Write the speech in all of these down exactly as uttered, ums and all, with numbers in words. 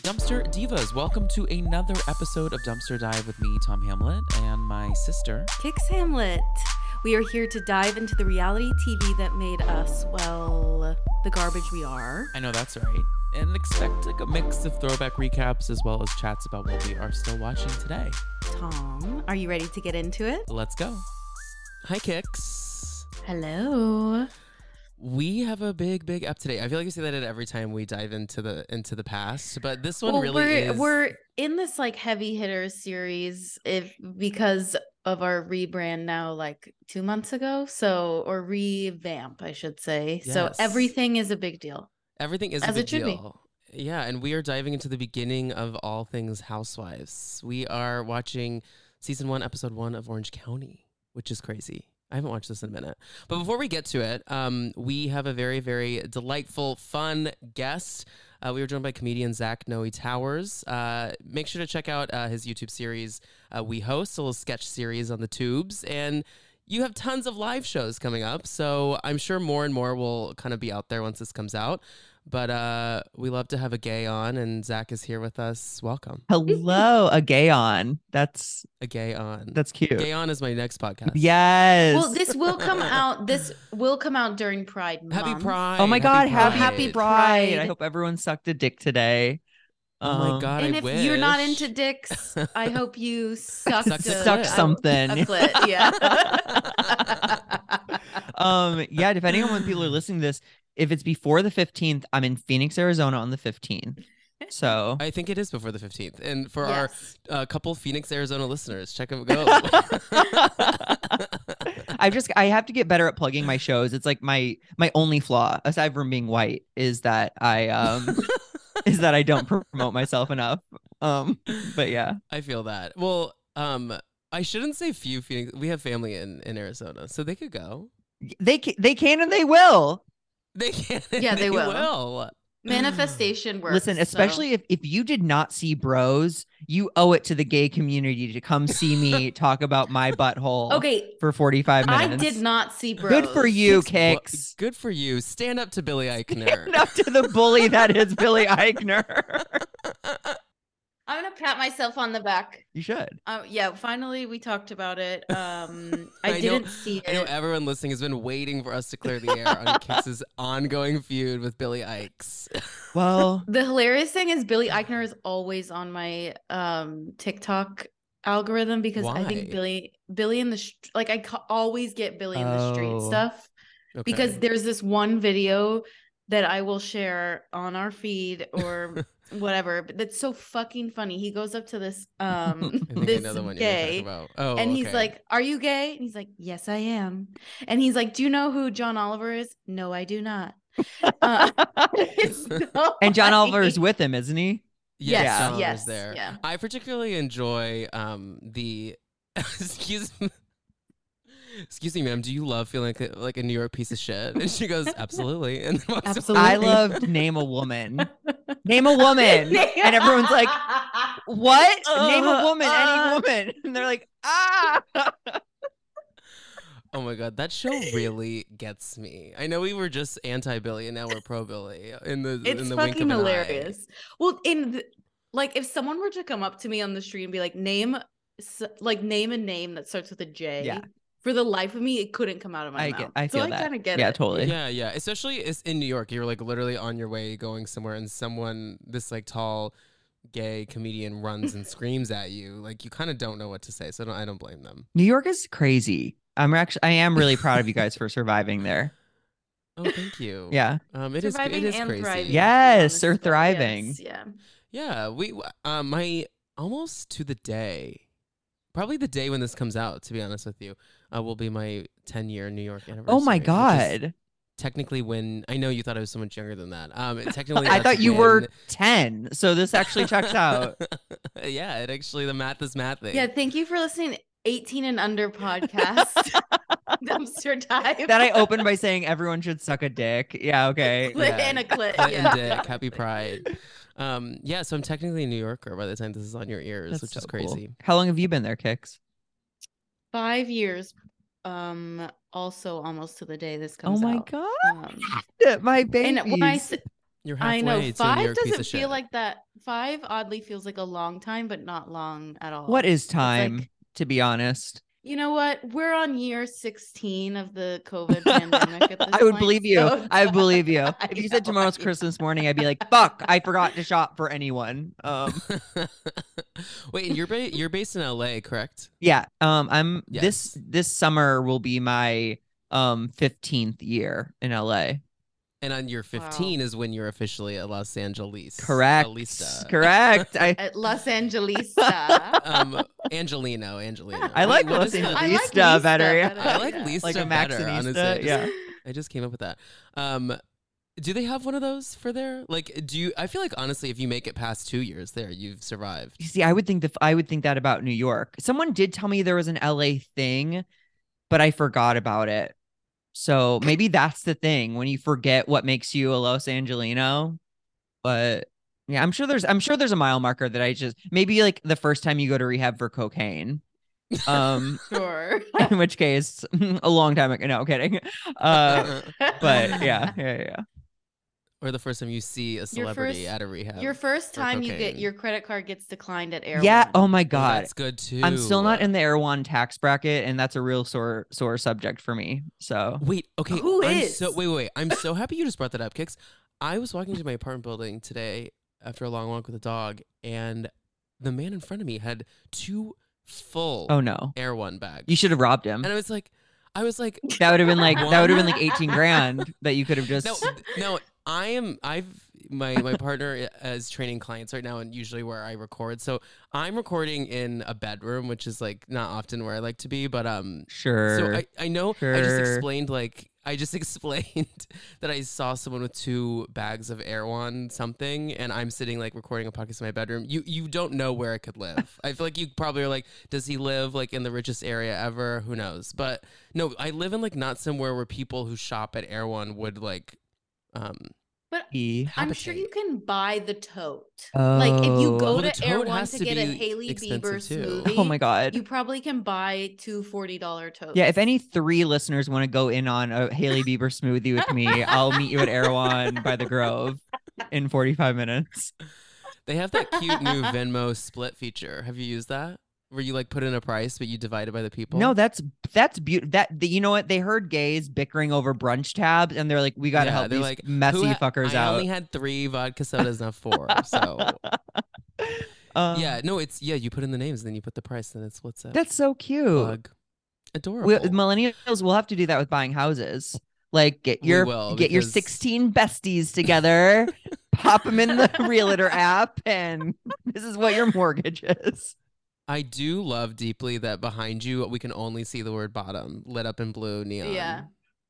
Dumpster Divas, welcome to another episode of Dumpster Dive with me, Tom Hamlet, and my sister, Kix Hamlet. We are here to dive into the reality T V that made us, well, the garbage we are. I know that's right. And expect like a mix of throwback recaps as well as chats about what we are still watching today. Tom, are you ready to get into it? Let's go. Hi, Kix. Hello. We have a big, big up today. I feel like we say that every time we dive into the into the past, but this one well, really we're, is. We're in this like heavy hitters series if because of our rebrand now, like two months ago. So or revamp, I should say. Yes. So everything is a big deal. Everything is As a big it should deal. Be. Yeah, and we are diving into the beginning of all things Housewives. We are watching season one, episode one of Orange County, which is crazy. I haven't watched this in a minute. But before we get to it, um, we have a very, very delightful, fun guest. Uh, we were joined by comedian Zach Noe Towers. Uh, make sure to check out uh, his YouTube series. Uh, we host a little sketch series on the tubes, and you have tons of live shows coming up. So I'm sure more and more will kind of be out there once this comes out. But uh, we love to have a gay on, and Zach is here with us. Welcome. Hello, a gay on. That's a gay on. That's cute. Gay on is my next podcast. Yes. Well, this will come out. This will come out during Pride Month. Happy Pride. Oh my God, happy happy, Pride. Pride. Pride. I hope everyone sucked a dick today. Oh my Um, God, And I if wish. you're not into dicks, I hope you suck, Suck a, suck a- something. A clit, yeah. um, yeah, depending on when people are listening to this, if it's before the fifteenth, I'm in Phoenix, Arizona on the fifteenth. So I think it is before the fifteenth. And for Yes. our uh, couple Phoenix, Arizona listeners, check them go. I've just I have to get better at plugging my shows. It's like my my only flaw, aside from being white, is that I um is that I don't promote myself enough. Um, but yeah. I feel that. Well, um, I shouldn't say few Phoenix. We have family in, in Arizona, so they could go. They ca- they can and they will. They can. Yeah, they will. will. Manifestation works. Listen, especially so. if, if you did not see Bros, you owe it to the gay community to come see me talk about my butthole Okay, for forty-five minutes. I did not see Bros. Good for you, Well, Kix. good for you. Stand up to Billy Eichner. Stand up to the bully that is Billy Eichner. I'm gonna pat myself on the back. You should. Um, yeah, finally we talked about it. Um, I, I know- didn't see it. I know everyone listening has been waiting for us to clear the air on Kix's ongoing feud with Billy Ikes. Well, The hilarious thing is Billy Eichner is always on my um TikTok algorithm because I Why? think Billy Billy in the sh- like I ca- always get Billy in the street Oh. stuff Okay. because there's this one video that I will share on our feed or whatever, but that's so fucking funny. He goes up to this um I think I this know the one you're gay talking about. Oh, and he's okay. like, "Are you gay?" And he's like, "Yes, I am." And he's like, "Do you know who John Oliver is?" "No, I do not." Uh, it's so and John funny. Oliver's with him, isn't he? Yes, Yes, John Oliver's yes, there. yeah. I particularly enjoy um the excuse me. Excuse me, ma'am. Do you love feeling like a, like a New York piece of shit? And she goes, absolutely. And then walks away. Absolutely. I loved Name a Woman. Name a woman. And everyone's like, what? Name a Uh, woman, uh. any woman. And they're like, ah. Oh my God, that show really gets me. I know we were just anti-Billy and now we're pro-Billy in the It's in the wink of fucking an eye. hilarious. Well, in the, like, if someone were to come up to me on the street and be like, "Name, s- like, name a name that starts with a J," Yeah. for the life of me, it couldn't come out of my I mouth. get, I so feel I that. kind of get yeah, it. totally. Yeah, yeah. Especially it's in New York. You're like literally on your way going somewhere and someone, this like tall gay comedian runs and screams at you. Like you kind of don't know what to say. So I don't, I don't blame them. New York is crazy. I'm actually, I am really proud of you guys for surviving there. Oh, thank you. Yeah. Um, it is Surviving it is and crazy. thriving, to be Yes, honest, or but thriving. yes, yeah. Yeah, we um my almost to the day, probably the day when this comes out. To be honest with you, uh, will be my ten year New York anniversary. Oh my which is God. Technically, when I know you thought I was so much younger than that. Um, it- technically, I that's thought you were when- ten. So this actually checks out. Yeah, it actually the math is mathing. Yeah, thank you for listening to eighteen and under podcast. Dumpster dive. That I opened by saying everyone should suck a dick. Yeah, okay. Clit Yeah. and a clit. Clit yeah. and dick, happy Pride. Um, yeah, so I'm technically a New Yorker by the time this is on your ears, That's which so is cool. crazy. How long have you been there, Kix? Five years. Um, also almost to the day this Oh comes my out. God. Um, My baby. and when I s- You're I halfway know to New five York piece doesn't of feel shit. like that. Five oddly feels like a long time, but not long at all. What is It's time, like, to be honest? you know what? We're on year sixteen of the COVID pandemic at this I would point, believe you. so I would believe you. I If you said know, tomorrow's I Christmas morning, I'd be like, fuck, I forgot to shop for anyone. Um, Wait, and you're ba- you're based in L A, correct? yeah. Um, I'm Yes. this this summer will be my um fifteenth year in L A. And on your fifteen is when you're officially a Los Angeles. Correct. Alista. Correct. I At Los Angelista. um, Angelino, Angelino. I Wait, like what Los is the- I like Lista Lista better. Yeah. better. I like Yeah. Lisa Like a better, honestly. Maxinista, I just, yeah. I just came up with that. Um, do they have one of those for there? Like, do you? I feel like honestly, if you make it past two years there, you've survived. You see, I would think that I would think that about New York. Someone did tell me there was an L A thing, but I forgot about it. So maybe that's the thing when you forget what makes you a Los Angelino. But yeah, I'm sure there's I'm sure there's a mile marker that I just maybe like the first time you go to rehab for cocaine. Um, Sure. in which case, a long time ago. No, kidding. Uh, but yeah, yeah, yeah. Or the first time you see a celebrity first- at a rehab. Your first for time you get cocaine. your credit card gets declined at Air Yeah. One. Oh my Oh, god. that's good too. I'm still not in the Erewhon tax bracket, and that's a real sore sore subject for me. So Wait, okay. Who I'm is? So, wait, wait, wait. I'm so happy you just brought that up, Kix. I was walking to my apartment building today after a long walk with a dog, and the man in front of me had two full oh no, Air One bags. you should have robbed him. And I was like, I was like, That would have been like that would have been One? like eighteen grand that you could have just. no, no. I am. I've my my partner is training clients right now, and usually where I record. So I'm recording in a bedroom, which is like not often where I like to be, but um. Sure. So I, I know I just Sure. explained like I just explained that I saw someone with two bags of Erewhon something, and I'm sitting like recording a podcast in my bedroom. You you don't know where I could live. I feel like you probably are like, does he live like in the richest area ever? Who knows? But no, I live in like not somewhere where people who shop at Erewhon would like um But He- I'm sure habitate. you can buy the tote. Like if you Oh. go Well, the to Air tote One has to to get a be Haley expensive, Bieber too. smoothie, Oh my god. you probably can buy two forty dollar totes. Yeah, if any three listeners want to go in on a Haley Bieber smoothie with me, I'll meet you at Erewhon by the Grove in forty-five minutes. they have that cute new Venmo split feature. Have you used that? Where you like put in a price, but you divide it by the people. No, that's that's beautiful. That the, you know what? They heard gays bickering over brunch tabs, and they're like, "We got to Yeah, help they're these like, messy Who ha- fuckers I out." only had three vodka sodas, not four. So Um, yeah, no, it's yeah. You put in the names, then you put the price, then it splits out. that's so cute. Plug. Adorable. We, millennials will have to do that with buying houses. Like get We your will, get your because- sixteen besties together, pop them in the Realtor app, and this is what your mortgage is. I do love deeply that behind you we can only see the word bottom lit up in blue neon. Yeah.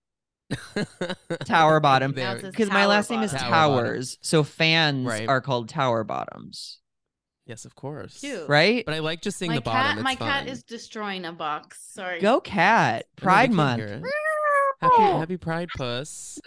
Tower bottom. Now it There. says Because my Tower last name is Bottom. Tower bottom. Towers, so fans Right. are called Tower Bottoms, Yes, of course. Cute. right? But I like just seeing My the cat, bottom. It's my cat fun. is destroying a box. Sorry. Go cat! I know, they Pride can't Month. hear it. Happy, happy Pride, puss.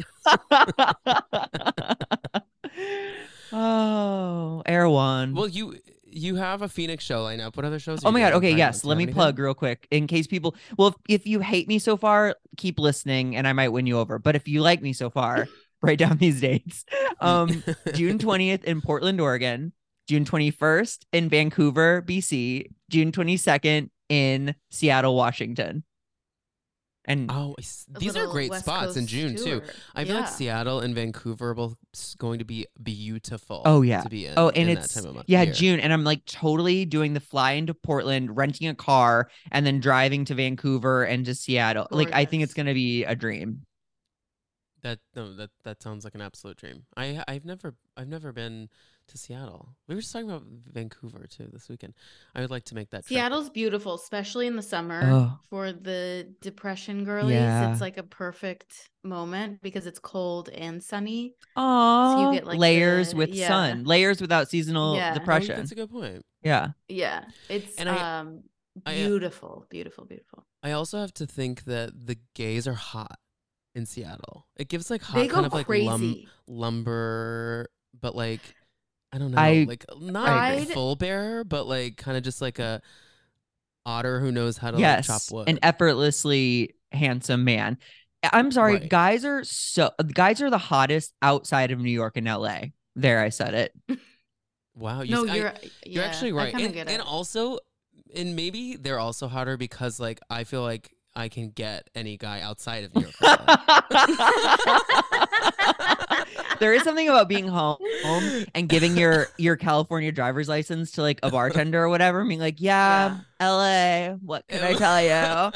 Oh, Erewhon. Well, you you have a Phoenix show lineup. What other shows? Are Oh you my doing god. on Okay, Pride yes. Month? Let Do you me have anything? plug real quick in case people. Well, if, if you hate me so far, keep listening, and I might win you over. But if you like me so far, write down these dates. Um, June twentieth in Portland, Oregon. June twenty-first in Vancouver, B C. June twenty-second in Seattle, Washington. And Oh, s- A these are little great West spots in Coast June too. tour. I feel like Yeah. Seattle and Vancouver are both s- going to be beautiful. Oh, yeah. to be in. oh, and in it's that time of month, yeah, year. June, and I'm like totally doing the fly into Portland, renting a car, and then driving to Vancouver and to Seattle. Like I think it's Gorgeous. gonna be a dream. That no, that that sounds like an absolute dream. I I've never I've never been to Seattle. We were just talking about Vancouver too this weekend. I would like to make that trip. Seattle's beautiful, especially in the summer Oh. for the depression girlies. Yeah. It's like a perfect moment because it's cold and sunny. Oh, get, like, layers the- with yeah. sun, layers without seasonal Yeah. Oh, Oh, depression. that's a good point. Yeah. Yeah, it's And I- um I, uh, beautiful, beautiful, beautiful. I also have to think that the gays are hot in Seattle. It gives like hot They go kind of like lum- crazy. lumber, but like I don't know, I- like not I a agree. full bear, but like kind of just like a otter who knows how to Yes, like, chop wood. an effortlessly handsome man. I'm sorry, Right. guys are so guys are the hottest outside of New York and L A. There, I said it. Wow, you No, s- I- you're you're yeah, actually I right. kind of And get and it. also and maybe they're also hotter because like I feel like I can get any guy outside of New York. or L A. There is something about being home home and giving your your California driver's license to like a bartender or whatever, and being like, yeah, Yeah. L A, what can I tell you?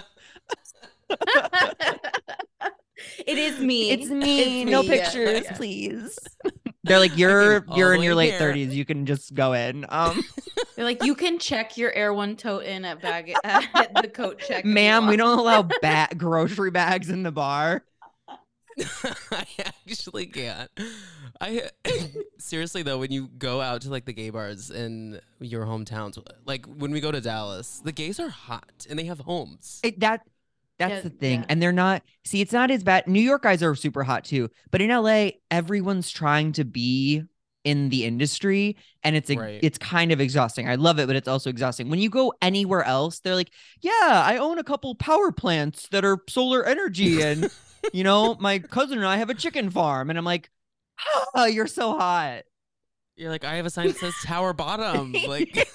It is me. It's me. It's No me, yeah, pictures, yeah. please. They're like, I you're came all you're the in your way late here. thirties. You can just go in. Um, They're like, you can check your Air One tote in at bag at the coat check. if you ma'am, we want." don't allow ba- grocery bags in the bar. I actually can't. I seriously though, when you go out to like the gay bars in your hometowns, like when we go to Dallas, the gays are hot and they have homes. It, that that's Yeah, the thing, yeah. and they're not. See, it's not as bad. New York guys are super hot too, but in L A, everyone's trying to be in the industry, and it's a, Right. it's kind of exhausting. I love it, but it's also exhausting. When you go anywhere else, they're like, "Yeah, I own a couple power plants that are solar energy, and you know, my cousin and I have a chicken farm," and I'm like, "Oh, you're so hot." You're like, I have a sign that says Tower Bottom. Like,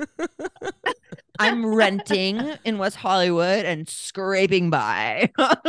I'm renting in West Hollywood and scraping by.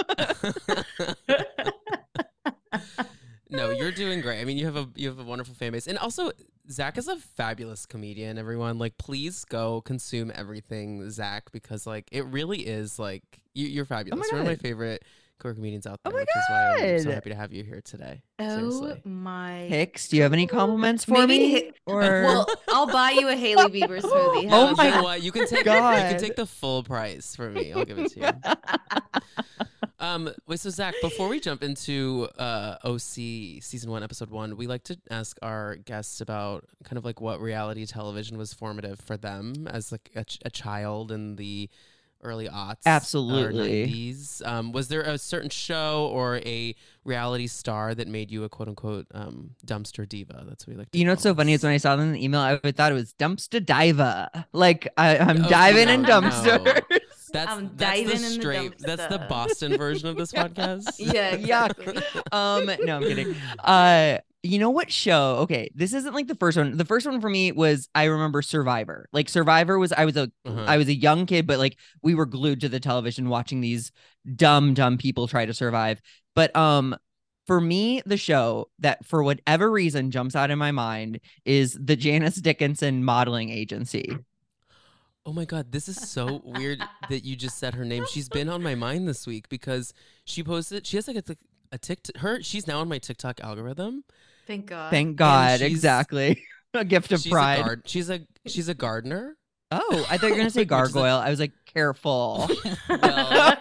no, you're doing great. I mean, you have a you have a wonderful fan base, and also Zach is a fabulous comedian. Everyone, like, please go consume everything Zach because like it really is like you, you're fabulous. You're one of my God. favorite queer comedians out Oh there, my which is why I'm so God. happy to have you here today. Oh Seriously. my. Hicks, do you have any compliments for Maybe me? Hi- Or Well, I'll buy you a Haley Bieber smoothie. How Oh about my You know that? what? You can take you God. can take the full price for me. I'll give it to you. Um, wait, so Zach, before we jump into uh, O C season one, episode one, we like to ask our guests about kind of like what reality television was formative for them as like a, ch- a child in the early aughts, Absolutely. or nineties. Um, was there a certain show or a reality star that made you a quote unquote um, dumpster diva? That's what we like to You know what's call so funny us. is when I saw them in the email, I thought it was dumpster diver. Like I, I'm Oh, diving no, in no. dumpsters. That's I'm that's diving the in the straight. that's the dumpster. Boston version of this podcast. Yeah, Yuck. exactly. Um, no, I'm kidding. Uh, you know what show? Okay, this isn't like the first one. The first one for me was I remember Survivor. Like Survivor was I was a Uh-huh. I was a young kid, but like we were glued to the television watching these dumb, dumb people try to survive. But um for me, the show that for whatever reason jumps out in my mind is the Janice Dickinson modeling agency. Oh my God, this is so weird that you just said her name. She's been on my mind this week because she posted, she has like a, a TikTok, her, she's now on my TikTok algorithm. Thank God. Thank God, she's- exactly. A gift of she's pride. A guard, she's a, she's a gardener. Oh, I thought you were gonna say Which is a- gargoyle. I was like, careful. Well,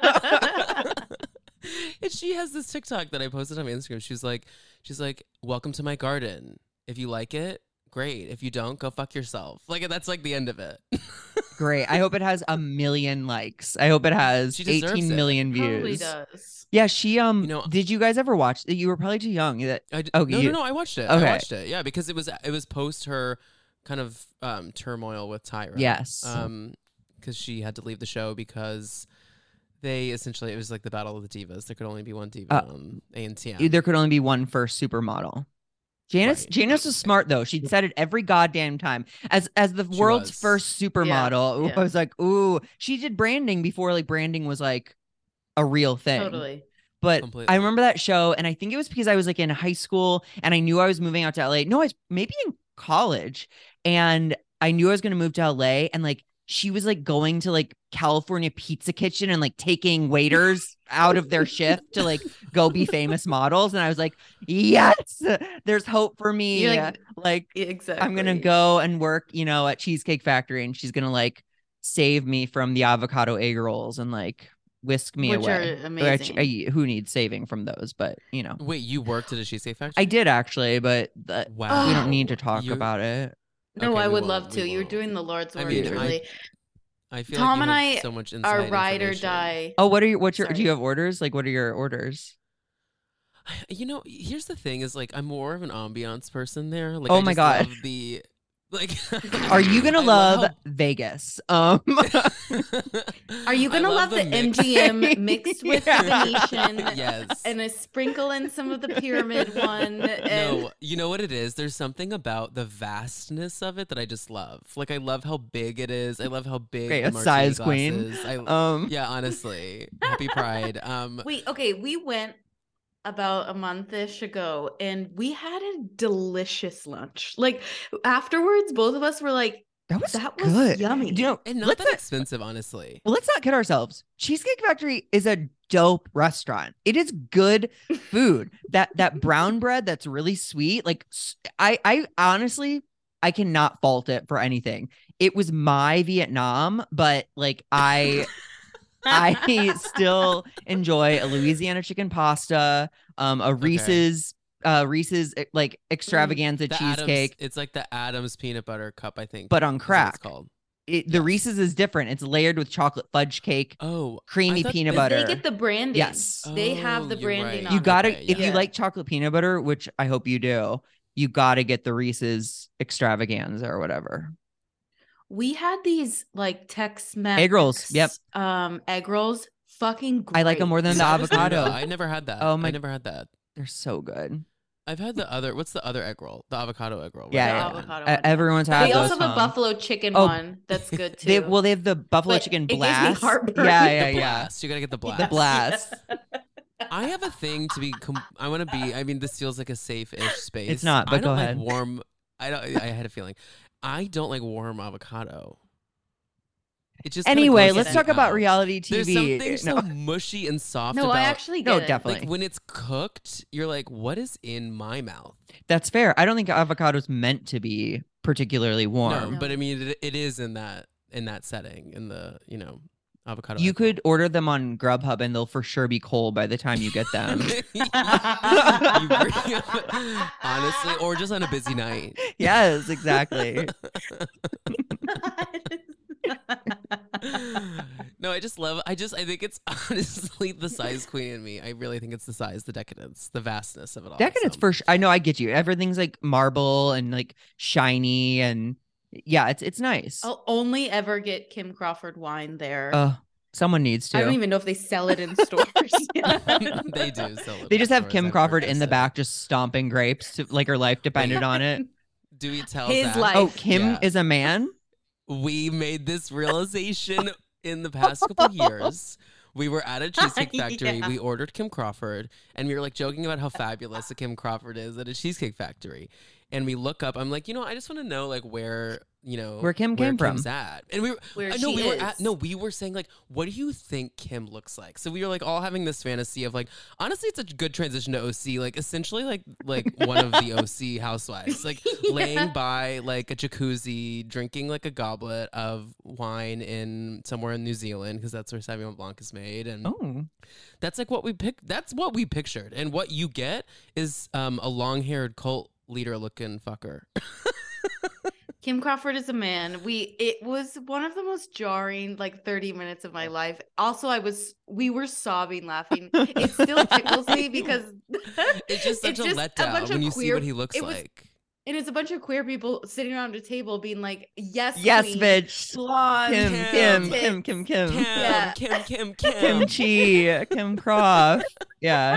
and she has this TikTok that I posted on my Instagram. She's like, she's like, welcome to my garden. If you like it, great. If you don't, go fuck yourself. Like that's like the end of it. Great. I hope it has a million likes. I hope it has She deserves eighteen it. million Probably views. does. Yeah, she um You know- did you guys ever watch you were probably too young. That I d- Oh, no, you- no, no. I watched it. Okay. I watched it. Yeah, because it was it was post her kind of um, turmoil with Tyra. Yes. Um, because she had to leave the show because they essentially it was like the battle of the divas. There could only be one diva Uh, on A and T M. There could only be one first supermodel. Janice Right. Janice was smart though. She said it every goddamn time. As as the She world's was. first supermodel, yeah. I was like, ooh, she did branding before like branding was like a real thing. Totally. But Completely. I remember that show, and I think it was because I was like in high school and I knew I was moving out to L A. No, I was maybe in college, and I knew I was going to move to L A. And like she was like going to like California Pizza Kitchen and like taking waiters out of their shift to like go be famous models. And I was like, yes, there's hope for me. You're like, like exactly. I'm gonna go and work, you know, at Cheesecake Factory, and she's gonna like save me from the avocado egg rolls and like whisk me Which away. are Which, amazing. I- who needs saving from those? But you know, Wait, you worked at a Cheesecake Factory? I did actually, but the, Wow. we don't need to talk You- about it. No, Okay, I we would won't, love we to. You're won't. doing the Lord's I work, mean, I- truly. I feel Tom like you and have I so much Our inside ride or information. die. Oh, what are your what's your do Sorry. you have orders? Like, what are your orders? You know, here's the thing: is like I'm more of an ambiance person there. Like, Oh I my just God. love the Like, Are you gonna I love, how- Vegas? Um, Are you I gonna love, the, mix. M G M mixed with Yeah. the Venetian? Yes. And a sprinkle in some of the pyramid one. And No, you know what it is? There's something about the vastness of it that I just love. Like, I love how big it is. I love how big Okay, the a martini size glass queen. is. I, um, yeah, honestly. Happy Pride. Um, wait, okay, we went about a month-ish ago and we had a delicious lunch. Like afterwards, both of us were like, that was that was good. yummy. Do you know, and not let's that not, expensive, honestly. well, let's not kid ourselves. Cheesecake Factory is a dope restaurant. It is good food. that that brown bread that's really sweet. Like s- I I honestly I cannot fault it for anything. It was my Vietnam, but like I I still enjoy a Louisiana chicken pasta, um, a Reese's, uh, Reese's eh, like extravaganza The cheesecake, Adams, it's like the Adams peanut butter cup, I think. but on is what crack. It's called. It, the Yes. Reese's is different. It's layered with chocolate fudge cake, Oh, creamy I thought peanut they- butter. They get the branding. Yes. They have Oh, the you're branding right. on You it. gotta, Okay, if you yeah. like chocolate peanut butter, which I hope you do, you gotta get the Reese's extravaganza or whatever. We had these like Tex-Mex Egg rolls, yep. um egg rolls. Fucking great. I like 'em more than See, the I just never- avocado. I never had that. Oh my- I never had that. They're so good. I've had the other. What's the other egg roll? The avocado egg roll. Yeah, The yeah. avocado Uh, one. everyone's had They those. also have a um, buffalo chicken oh, one that's good too. They well, they have the buffalo But chicken it gives me blast. heartburn. Yeah, The yeah, yeah. blast. You gotta get the blast. The blast. I have a thing to be. Com- I want to be. I mean, this feels like a safe-ish space. It's not, but I don't go like ahead. warm. I don't. I had a feeling. I don't like warm avocado. It just kinda Anyway, grosses let's me talk about out. reality T There's V. something so No. mushy and soft No, about. I actually get No, it. definitely. Like when it's cooked, you're like, what is in my mouth? That's fair. I don't think avocado's meant to be particularly warm. No, but I No. mean, it, it is in that in that setting in the you know avocado. You egg roll. could order them on Grubhub and they'll for sure be cold by the time you get them. You bring- honestly, or just on a busy night. Yes, exactly. No, I just love. I just. I think it's honestly the size queen in me. I really think it's the size, the decadence, the vastness of it all. Decadence so. for sure. I know, I get you. Everything's like marble and like shiny and yeah, it's it's nice. I'll only ever get Kim Crawford wine there. Uh, someone needs to. I don't even know if they sell it in stores. They do. Sell it They in just have stores, Kim I've Crawford in the purchased it. back just stomping grapes to, like her life depended on it. Do we tell His Zach? life. Oh, Kim Yeah. is a man? We made this realization in the past couple of years. We were at a Cheesecake Factory. Yeah. We ordered Kim Crawford, and we were like joking about how fabulous a Kim Crawford is at a Cheesecake Factory. And we look up. I'm like, you know, I just want to know like where you know Where Kim came from. Kim's at. And we were Where uh, no, she we were is. at no, we were saying like, what do you think Kim looks like? So we were like all having this fantasy of like, honestly, it's a good transition to O C. Like essentially like like one of the O C housewives, like laying Yeah. by like a jacuzzi, drinking like a goblet of wine in somewhere in New Zealand because that's where Sauvignon Blanc is made, and Oh. that's like what we picked. That's what we pictured, and what you get is um, a long-haired cult leader looking fucker. Kim Crawford is a man. We it was one of the most jarring like thirty minutes of my life. Also, I was we were sobbing laughing. It still tickles me because It's just such it's a just letdown bunch when of you see queer- what he looks it was- like. And it's a bunch of queer people sitting around a table being like, "Yes, Yes, queen, bitch. blonde, Kim, Kim, Kim, tits." Kim, Kim, Kim. Kim, Yeah. Kim, Kim, Kim, Kimchi, Kim Croft. Yeah.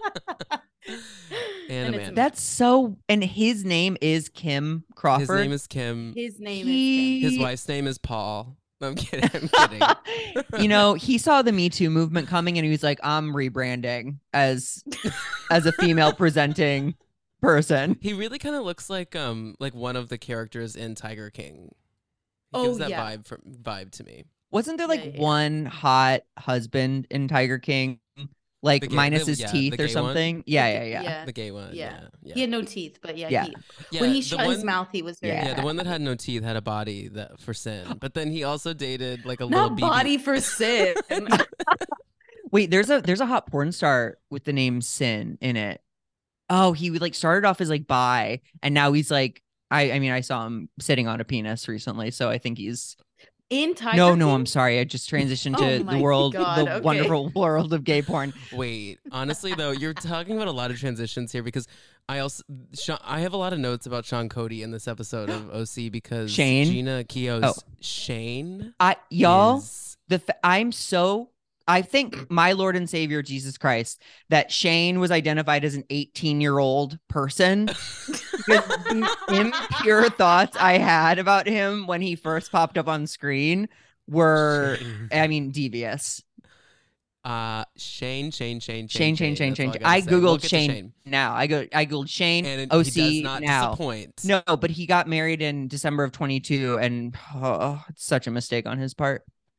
and a it's man. That's so, and his name is Kim Crawford. His name is Kim. His name He- is His wife's name is Paul. No, I'm kidding. I'm kidding. You know, he saw the Me Too movement coming and he was like, I'm rebranding as as a female presenting person. He really kind of looks like um like one of the characters in Tiger King. He Oh, gives that yeah. vibe from vibe to me. Wasn't there Yeah, like yeah. one hot husband in Tiger King? Like The gay- minus the- his yeah, teeth the or gay one? something? Yeah, yeah, The- yeah. yeah. The gay one. Yeah. Yeah. Yeah. He had no teeth, but yeah, Yeah. he, Yeah, when he the shut his one- mouth, he was very Yeah. Yeah, the one that had no teeth had a body that for sin. But then he also dated like a little not B B. body for sin. Wait, there's a there's a hot porn star with the name Sin in it. Oh, he like started off as like bi, and now he's like I I mean I saw him sitting on a penis recently, so I think he's In Tiger No, no, King? I'm sorry. I just transitioned Oh to the my world, God, the okay. wonderful world of gay porn. Wait, honestly though, you're talking about a lot of transitions here because I also Sha- I have a lot of notes about Sean Cody in this episode of O C because Shane? Gina Keogh's Oh. Shane I y'all, is the fa- I'm so I think my Lord and Savior Jesus Christ that Shane was identified as an eighteen year old person. Because the impure thoughts I had about him when he first popped up on screen were, Shane. I mean, devious. Uh, Shane, Shane, Shane, Shane, Shane, Shane, Shane, That's all Shane. gotta I say. We'll googled get to Shane, Shane. now. I go. I googled Shane And it- O he C does not now. disappoint. No, but he got married in December of twenty-two, and oh, it's such a mistake on his part.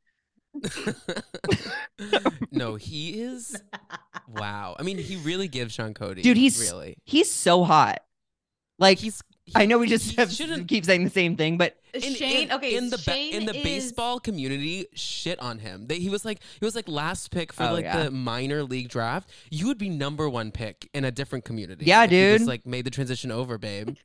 No, he is. Wow. I mean, he really gives Sean Cody. Dude, he's really. he's so hot. Like He's. he- I know we just he have, shouldn't. keep saying the same thing, but In, Shane, in, okay, in the ba- Shane in the is- baseball community, shit on him. They, he was like he was like last pick for Oh, like yeah. the minor league draft. You would be number one pick in a different community. Yeah, if you dude. just like made the transition over, babe.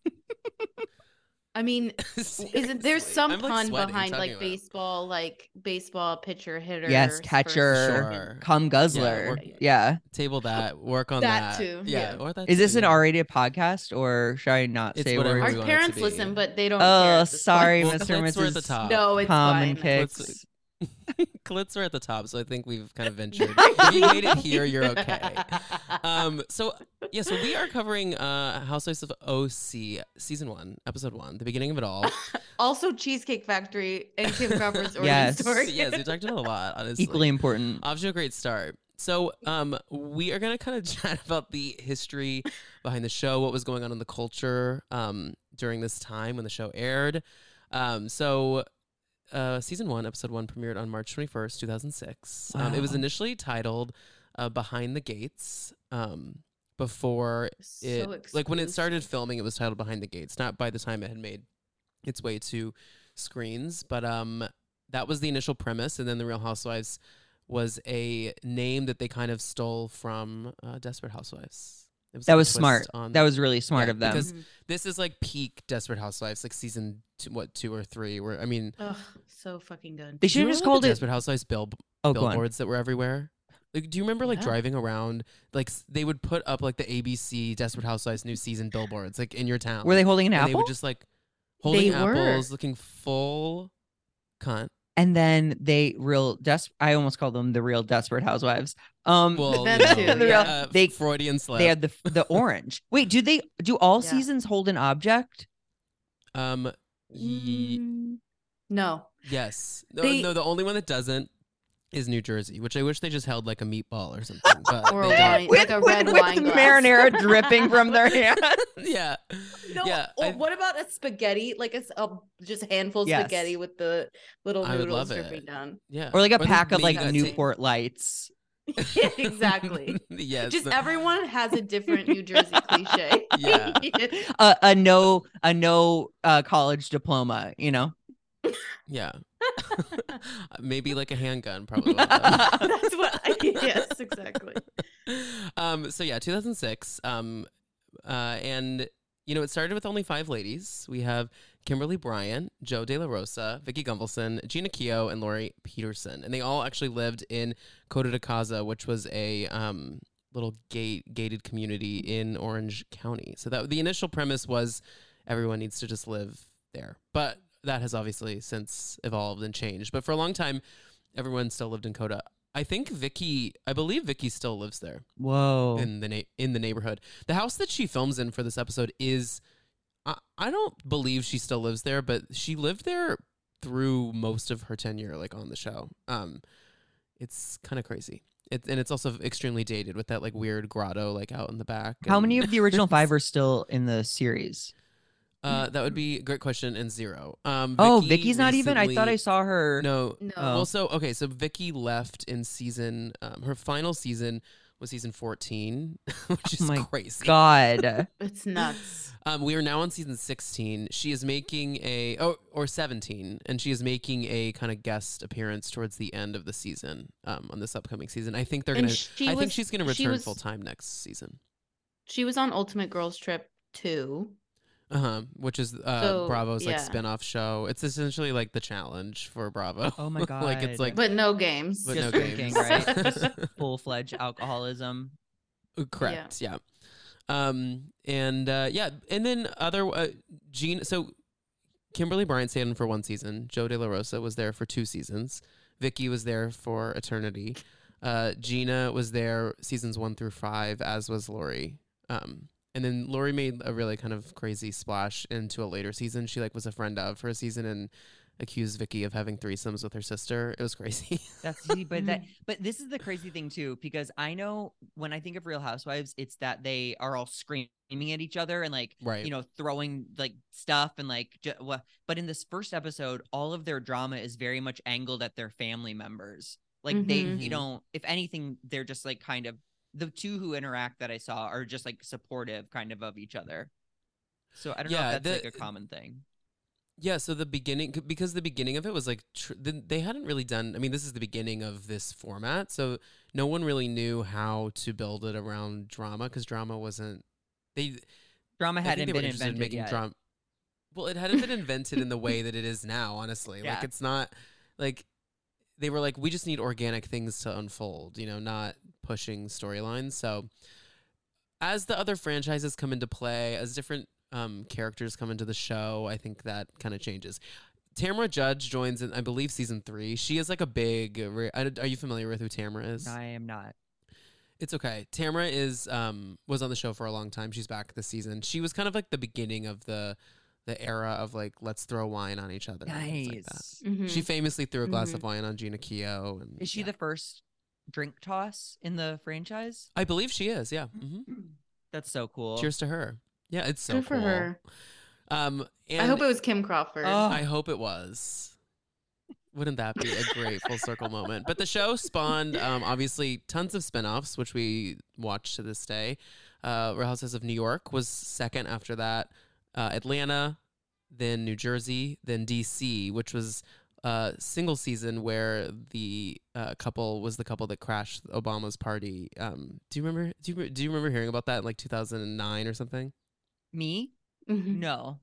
I mean, isn't there's Seriously. some I'm, like, pun sweating behind talking like about it. baseball, like baseball pitcher hitter? yes, for catcher, Sure. cum guzzler. we're- Yeah. Table that. Work on That that. too, Yeah. yeah. Or that Is this too, an yeah. R-rated podcast, or should I not It's say whatever words? we Our want it to parents be. listen, but they don't. care Oh, at this sorry, point. Well, Mister and clits were at the Missus top. No, it's Common fine. kicks. Clits are at the top, so I think we've kind of ventured. If you made it here, you're okay. Um, so yeah, so we are covering uh, Housewives of O C season one, episode one, the beginning of it all. Also, Cheesecake Factory and Kim Crawford's origin Yes. story. Yes, we talked about it a lot, honestly. Equally important. Off to a great start. So um, we are gonna kind of chat about the history behind the show, what was going on in the culture um, during this time when the show aired. Um, so. Uh, season one, episode one, premiered on March twenty-first, two thousand six. Um, it was Wow. initially titled uh, Behind the Gates. Um, before So it, like when it started exclusive. filming, it was titled Behind the Gates. Not by the time it had made its way to screens, but um, that was the initial premise. And then The Real Housewives was a name that they kind of stole from uh, Desperate Housewives. It was That like a was twist smart. on- That was really smart Yeah, of them. because- Mhm. This is like peak Desperate Housewives, like season two, what two or three. Where I mean, Ugh, so fucking good. They do should you have just remember called the it. Desperate Housewives bill Oh, go on. billboards that were everywhere. Like, do you remember like Yeah. driving around? Like s- they would put up like the A B C Desperate Housewives new season billboards, like in your town. Were they holding an and They apple? would just like holding They were. apples, looking full cunt. And then they real des- I almost called them the real Desperate Housewives. Um, Well, Them you know, too, The real- yeah, they- Freudian slip. they had the the orange. Wait, do they do all Yeah. seasons hold an object? um, ye- Mm, no. yes, no, They- no. The only one that doesn't is New Jersey, which I wish they just held like a meatball or something. But Or a they don't. wine, like a red with wine glass. marinara dripping from their hand. Yeah, No, Yeah, or I- what about a spaghetti? Like a, s- a- just a handful of Yes. spaghetti with the little I would noodles love it. dripping down. yeah. Or like a the pack of like mega ta- Newport Lights. Yeah, exactly. yes. Just the- everyone has a different New Jersey cliche. Yeah. A, a no a no uh, college diploma, you know. Yeah. Maybe like a handgun, probably. One of them. That's what. I, yes, exactly. um. So yeah, two thousand six. Um. Uh. And you know, it started with only five ladies. We have Kimberly Bryant, Joe De La Rosa, Vicky Gunvalson, Gina Keogh, and Lori Peterson, and they all actually lived in Coto de Caza, which was a um little gate gated community in Orange County. So that the initial premise was everyone needs to just live there, but that has obviously since evolved and changed. But for a long time, everyone still lived in Coda. I think Vicky, I believe Vicky still lives there Whoa. in the na- in the neighborhood. The house that she films in for this episode is, I, I don't believe she still lives there, but she lived there through most of her tenure, like on the show. Um, it's kind of crazy. It, and it's also extremely dated with that like weird grotto like out in the back. How and- many of the original five are still in the series? Uh, that would be a great question. And zero. Um, Oh, Vicky Vicky's not even. I thought I recently- saw her. No. No. Oh. Well, so okay, so Vicky left in season. Um, her final season was season fourteen, which is Oh my crazy. God. It's nuts. Um, we are now on season sixteen. She is making a oh or seventeen, and she is making a kind of guest appearance towards the end of the season. Um, on this upcoming season, I think they're And gonna. she I was- think she's gonna she return was- full time next season. She was on Ultimate Girls Trip too. Uh-huh, which is uh So, Bravo's like yeah. spin-off show. It's essentially like the challenge for Bravo. Oh my Like it's God. like But no games. but Just no drinking, games. right? Just full-fledged alcoholism. Correct. Yeah. Um and uh yeah, and then other uh, Gina so Kimberly Bryant stayed in for one season. Joe De La Rosa was there for two seasons. Vicky was there for eternity. Uh Gina was there seasons one through five, as was Lori. Um And then Lori made a really kind of crazy splash into a later season. She like was a friend of for a season and accused Vicky of having threesomes with her sister. It was crazy. That's see, but that but this is the crazy thing too, because I know when I think of Real Housewives, it's that they are all screaming at each other and like Right. you know throwing like stuff and like ju- wha- but in this first episode, all of their drama is very much angled at their family members. Like they Mhm. you don't, if anything, they're just like kind of the two who interact that I saw are just like supportive kind of of each other. So I don't know Yeah, if that's the- like a common thing. Yeah, so the beginning, c- because the beginning of it was like, tr- th- they hadn't really done, I mean, this is the beginning of this format. So no one really knew how to build it around drama because drama wasn't, they, Drama I think hadn't they were been interested in invented making yet. drama. Well, it hadn't been invented in the way that it is now, honestly. Yeah. Like, it's not, like, they were like, we just need organic things to unfold, you know, not pushing storylines. So as the other franchises come into play, as different um, characters come into the show, I think that kind of changes. Tamara Judge joins in, I believe, season three. She is like a big. Are you familiar with who Tamara is? I am not. It's okay. Tamara is um was on the show for a long time. She's back this season. She was kind of like the beginning of the the era of like let's throw wine on each other. and things like that. Nice. Mhm. She famously threw a glass Mhm. of wine on Gina Keogh. And Is she yeah. the first drink toss in the franchise? I believe she is. Yeah. hmm That's so cool. Cheers to her. Yeah, it's so Good for cool. her. Um, and I hope it was Kim Crawford. Oh. I hope it was. Wouldn't that be a great full circle moment? But the show spawned, um, obviously, tons of spinoffs, which we watch to this day. Uh, Real Housewives of New York was second after that. Uh, Atlanta, then New Jersey, then D C, which was a single season where the uh, couple was the couple that crashed Obama's party. Um, do you remember? Do you do you remember hearing about that in like two thousand nine or something? Me? Mhm. No.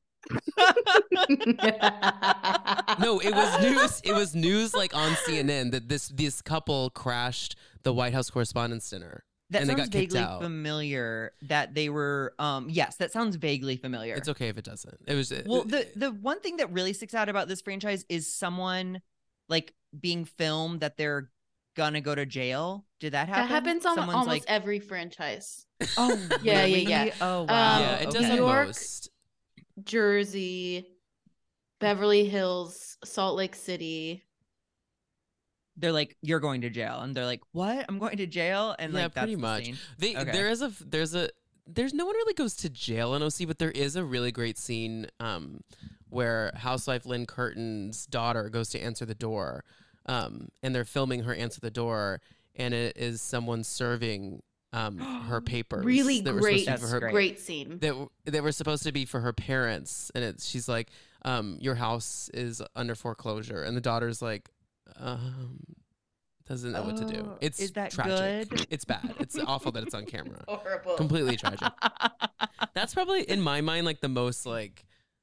No, it was news. It was news like on C N N that this this couple crashed the White House Correspondents' Dinner. That And they sounds got kicked vaguely out. familiar. That they were, um, yes, that sounds vaguely familiar. It's okay if it doesn't. It was Well, the the one thing that really sticks out about this franchise is someone like being filmed that they're gonna go to jail. Did that happen? That happens on Someone's almost like, every franchise. oh, Yeah, yeah, really? yeah. Oh, wow. Um, yeah, it does okay. on New York- most. Jersey, Beverly Hills, Salt Lake City. They're like, you're going to jail, and they're like, what? I'm going to jail, and Yeah, like that's pretty the much. scene. They Okay. there is a there's a there's no one really goes to jail in O C, but there is a really great scene um where housewife Lynn Curtin's daughter goes to answer the door, um and they're filming her answer the door, and it is someone serving um her papers. Really that were great, supposed to be for her That's great scene. that w- that were supposed to be for her parents, and it's she's like, um, your house is under foreclosure, and the daughter's like, um, doesn't know what to do. Oh, It's is that tragic. good? It's bad. It's awful that it's on camera. Horrible. Completely tragic. That's probably in my mind like the most like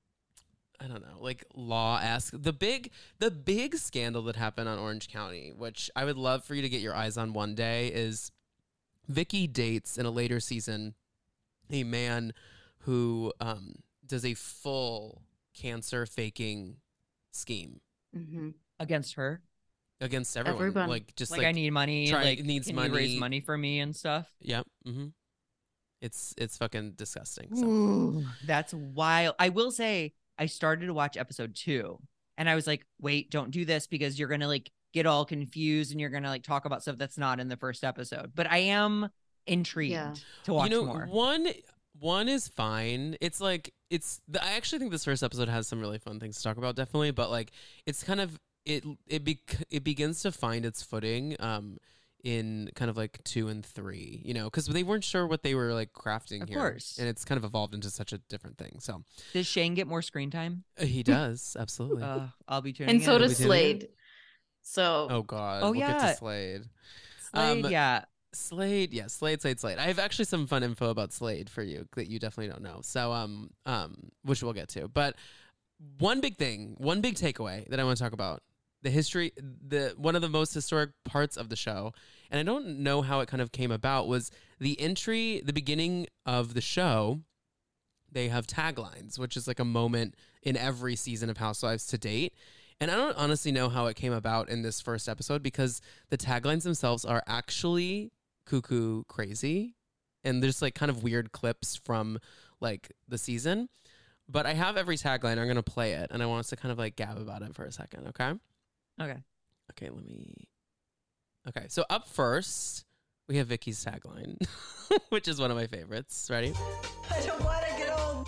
I don't know, like law esque. The big the big scandal that happened on Orange County, which I would love for you to get your eyes on one day, is Vicky dates in a later season a man who um, does a full cancer faking scheme hmm Against her. against everyone. Everyone. Like just Like, like, I need money. try- like needs can you raise money. money for me and stuff. Yep. Mm-hmm. It's it's fucking disgusting. So. Ooh, that's wild. I will say I started to watch episode two and I was like, wait, don't do this because you're gonna like get all confused and you're gonna like talk about stuff that's not in the first episode. But I am intrigued Yeah. to watch you know, more. one one is fine. It's like it's. The, I actually think this first episode has some really fun things to talk about, definitely. But like, it's kind of it. It be, it begins to find its footing. Um, in kind of like two and three, you know, because they weren't sure what they were like crafting Of here, course. and it's kind of evolved into such a different thing. So Does Shane get more screen time? uh, he does absolutely. Uh, I'll be tuning And so in. does we doing it? Slade. So oh God. Oh, we'll get yeah. to Slade. Slade, um, yeah. Slade, yeah, Slade, Slade, Slade. I have actually some fun info about Slade for you that you definitely don't know. So, um, um, which we'll get to. But one big thing, one big takeaway that I want to talk about: the history, the one of the most historic parts of the show, and I don't know how it kind of came about, was the entry, the beginning of the show. They have taglines, which is like a moment in every season of Housewives to date. And I don't honestly know how it came about in this first episode because the taglines themselves are actually cuckoo crazy. And there's like kind of weird clips from like the season. But I have every tagline. I'm going to play it. And I want us to kind of like gab about it for a second. Okay. Okay. Okay. Let me. Okay. So up first, we have Vicky's tagline, which is one of my favorites. Ready? I don't want to get old.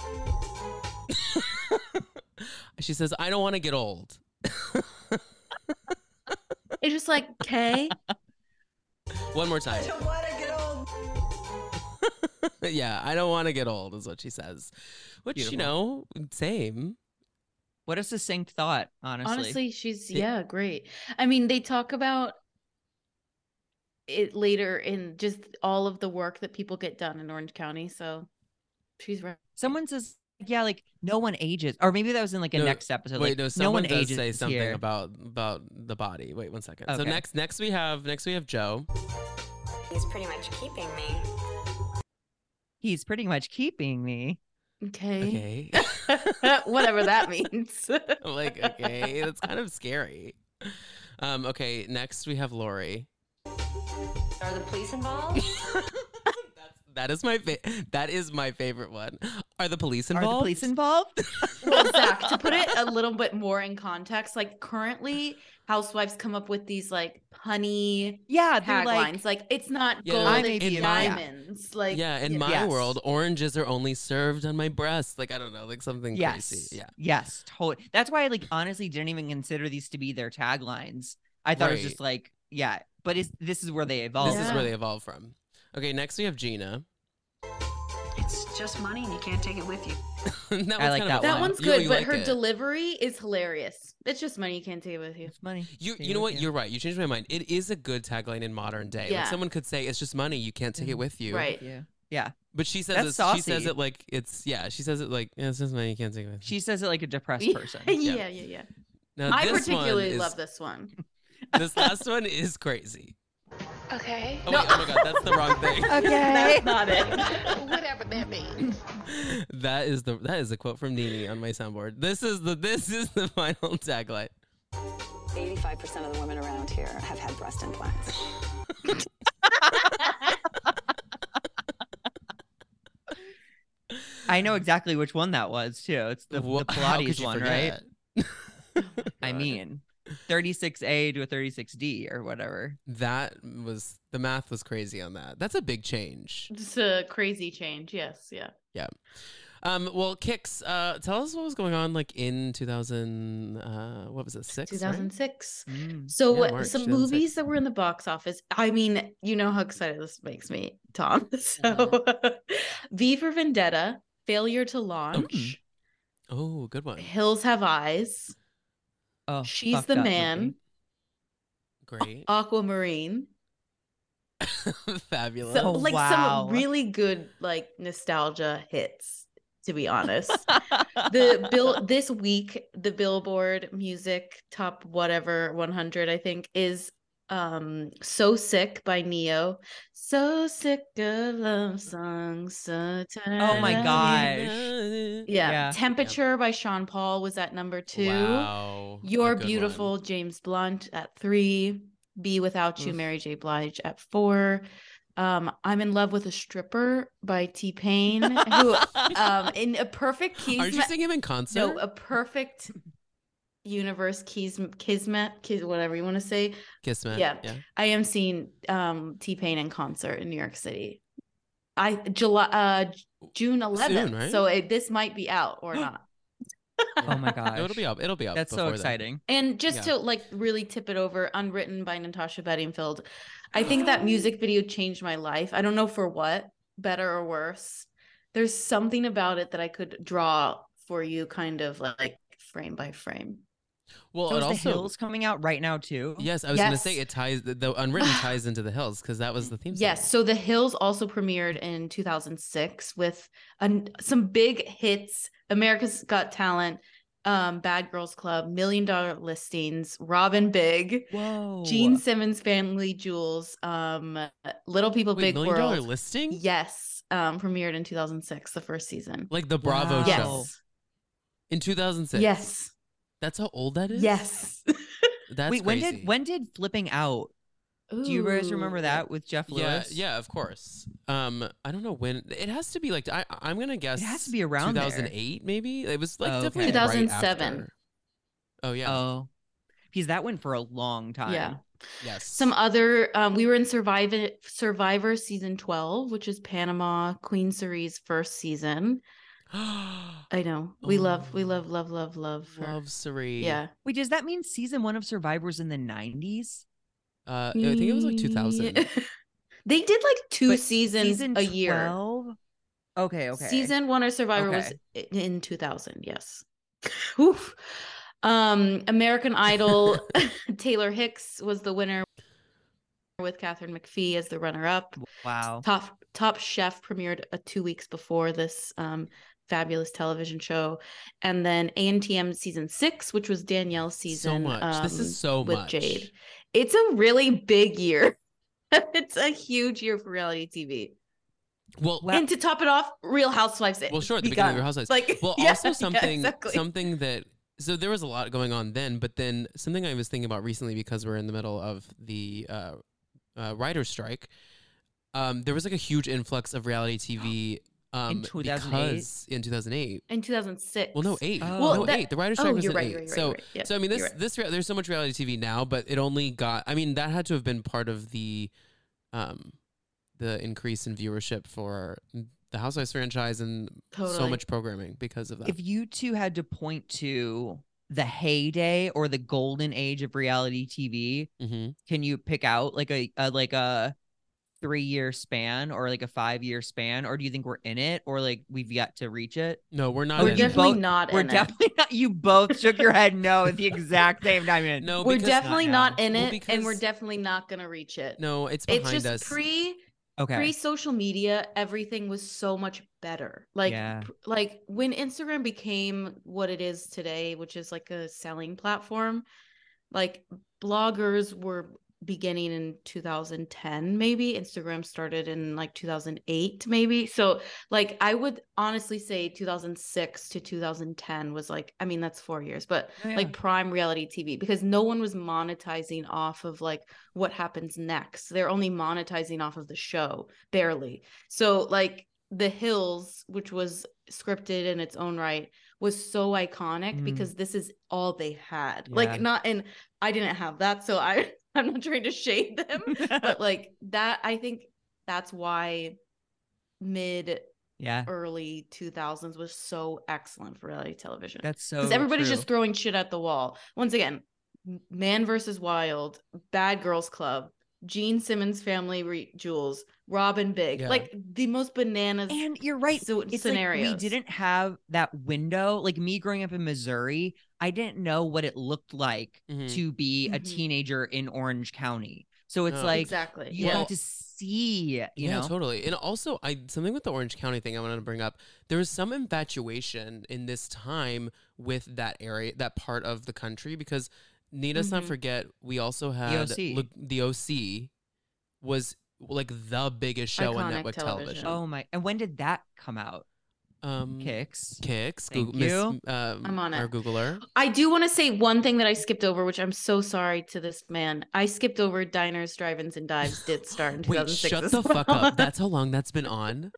She says, I don't want to get old. It's just like, okay. One more I time. don't want to get old. Yeah, I don't want to get old is what she says. Which, Beautiful. you know, same. What a succinct thought, honestly. Honestly, she's Yeah. yeah, great. I mean, they talk about it later in just all of the work that people get done in Orange County. So she's right. Someone says, yeah, like no one ages. Or maybe that was in like a No, next episode. Wait, like, no, no someone one does ages say something here. about about the body. Wait one second. So Okay. next next we have next we have Joe. He's pretty much keeping me. He's pretty much keeping me. Okay. Okay. Whatever that means. I'm like, okay, that's kind of scary. Um, okay, next we have Lori. Are the police involved? That's, that is my fa- that is my favorite one. Are the police involved? Are the police involved? Well, Zach, to put it a little bit more in context, like currently housewives come up with these like punny Yeah, they're taglines. like, Like, it's not Yeah, gold, no, I it's may be in my- diamonds. Like yeah, in you know. my Yes. world, oranges are only served on my breast. Like I don't know, like something yes, crazy. Yeah. yes, totally. That's why I like honestly didn't even consider these to be their taglines. I thought it was Right. just like, yeah, but it's, this is where they evolve. This is Yeah. where they evolve from. Okay, next we have Gina. It's just money and you can't take it with you. That I one's like kind that of That fun. one's You- good, you but like her it. delivery is hilarious. It's just money you can't take it with you. It's money. You Take you it know with what? You're right. You changed my mind. It is a good tagline in modern day. Like Yeah. someone could say it's just money. You can't take it with you. Right. Yeah. Yeah. But she says That's it's, she says saucy. it like it's yeah. She says it like yeah, it's just money. You can't take it with you. She says it like a depressed person. yeah, yeah, yeah. Now, I this particularly one is, love this one. This last one is crazy. Okay. Oh, wait, oh my god, that's the wrong thing. That's not it. Whatever that means. That is the that is a quote from Nene on my soundboard. This is the this is the final tagline. eighty-five percent of the women around here have had breast implants. I know exactly which one that was too. It's the, Wha- the how could Pilates you one, right? forget? I God. mean, thirty-six A to a thirty-six D or whatever. That was the math was crazy on that. That's a big change. It's a crazy change. Yes, yeah. Um, well, Kix, uh, tell us what was going on like in two thousand. Uh, what was it? Six. two thousand six. Mm. So Yeah, March some two thousand six. movies that were in the box office. I mean, you know how excited this makes me, Tom. So V for Vendetta, Failure to Launch, Oh, good one. Hills Have Eyes, Oh, She's fuck the that Man, movie. Great. Aquamarine. Fabulous. So Oh, like wow. some really good like nostalgia hits, to be honest. The bill this week, the Billboard music top whatever one hundred, I think, is um So Sick by Neo. So sick of love songs, so tired. Oh my of gosh. you. Yeah. Yeah. Yeah. Temperature by Sean Paul was at number two. Wow. a You're good one. Beautiful, James Blunt at three. Be Without You, Oof. Mary J. Blige at four. Um, I'm in Love with a Stripper by T Pain, who um in a perfect keys. Aren't you seeing him in concert? No, a perfect universe keys kismet, kiss, whatever you want to say. Kismet. yeah. Yeah. I am seeing um T Pain in concert in New York City. I July uh June eleventh. right? So it, this might be out or not. Oh my No, it'll gosh. be up. It'll be up. That's so before then. exciting. And just Yeah. to like really tip it over, Unwritten by Natasha Bedingfield. I think that music video changed my life. I don't know for what, better or worse. There's something about it that I could draw for you kind of like frame by frame. Well, So it is The also Hills coming out right now too? yes, I was gonna Yes. say it ties the, the unwritten ties into The Hills because that was the theme song. Yes. So The Hills also premiered in two thousand six with an, some big hits: America's Got Talent, um, Bad Girls Club, Million Dollar Listings, Robin Big, Whoa. Gene Simmons Family Jewels, um, Little People Wait, Big Million World. Dollar Listing? Yes. Um, premiered in two thousand six, the first season. Like the Bravo Wow. show Yes. in two thousand six. Yes. That's how old that is. Yes. That's Wait, when crazy. did when did Flipping Out? Do you guys remember Ooh. that with Jeff Yeah, Lewis? yeah, of course. Um, I don't know when. It has to be like I, I'm gonna guess. It has to be around there. two thousand eight, maybe. It was like Oh, definitely okay. two thousand right seven. after. Oh yeah. Oh, because that went for a long time. Yeah. Yes. Some other, um, we were in Survivor, Survivor season twelve, which is Panama Queen Cerie's first season. I know. We love, we love, love, love, love. her. Love Sari. Yeah. Wait, does that mean season one of Survivor's in the nineties? Uh, I think it was like two thousand. They did like two But seasons season a year. twelve? Okay, okay. Season one of Survivor was Okay. i- in two thousand. Yes. Oof. Um, American Idol, Taylor Hicks was the winner with Catherine McPhee as the runner-up. Wow. Top Top Chef premiered uh, two weeks before this um, fabulous television show, and then A N T M season six, which was Danielle's season. So much. This is um, so with much. Jade. It's a really big year. It's a huge year for reality T V. Well, Wow. And to top it off, Real Housewives. well, sure. At the beginning of begun. Your Housewives. Like, Well, yeah, also yeah, something exactly. something that so there was a lot going on then, but then something I was thinking about recently because we're in the middle of the uh, uh, writer's strike. Um, there was like a huge influx of reality T V um, two thousand eight? because in two thousand eight. in two thousand six. Well, no, eight. Oh. Well, no, Well, that- eight. The writer's oh, strike was you're in right, eight. you're right, so, you're right. Yeah, so I mean, this you're right. this rea- there's so much reality T V now, but it only got. I mean, that had to have been part of the, um, the increase in viewership for the Housewives franchise and so Totally. much programming because of that. If you two had to point to the heyday or the golden age of reality T V, mm-hmm. can you pick out like a, a like a three year span or like a five year span, or do you think we're in it, or like we've yet to reach it? No, we're not. Oh, We're in you it. definitely both- not We're in definitely not. You both shook your head no at the exact same time. No, We're because definitely not not in Well, it, and we're because- definitely not going to reach it. no, it's it's behind just us. pre Okay. pre social media, everything was so much better. Like Yeah. pr- like when Instagram became what it is today, which is like a selling platform, like bloggers were beginning in two thousand ten, maybe. Instagram started in like two thousand eight, maybe. So like I would honestly say two thousand six to two thousand ten was like, I mean, that's four years, but Oh, yeah. like prime reality T V, because no one was monetizing off of like what happens next. They're only monetizing off of the show, barely. So like The Hills, which was scripted in its own right, was so iconic Mhm. because this is all they had. Yeah. Like not, and I didn't have that, so I I'm not trying to shade them, but like that, I think that's why mid yeah. early two thousands was so excellent for reality television. That's so Because everybody's true. just throwing shit at the wall. Once again, M- Man versus Wild, Bad Girls Club, Gene Simmons Family Re- Jewels, Robin Big, Yeah. like the most bananas. And you're right. So- it's scenarios. like we didn't have that window. Like me growing up in Missouri, I didn't know what it looked like Mhm. to be a Mhm. teenager in Orange County. So it's Oh. like exactly. you yeah. got to see, you yeah, know. totally. And also, I something with the Orange County thing I wanted to bring up. There was some infatuation in this time with that area, that part of the country, because need us not Mhm. forget, we also had O C. look, the O C was like the biggest show on Iconic network television. television. Oh my! And when did that come out? Um, Kicks. Kicks. Thank Google, Miss, you. um, I'm on Our it. Googler. I do want to say one thing that I skipped over, which I'm so sorry to this man. I skipped over Diners, Drive-Ins, and Dives did start in Wait, two thousand six. shut as the fuck well. up. That's how long that's been on.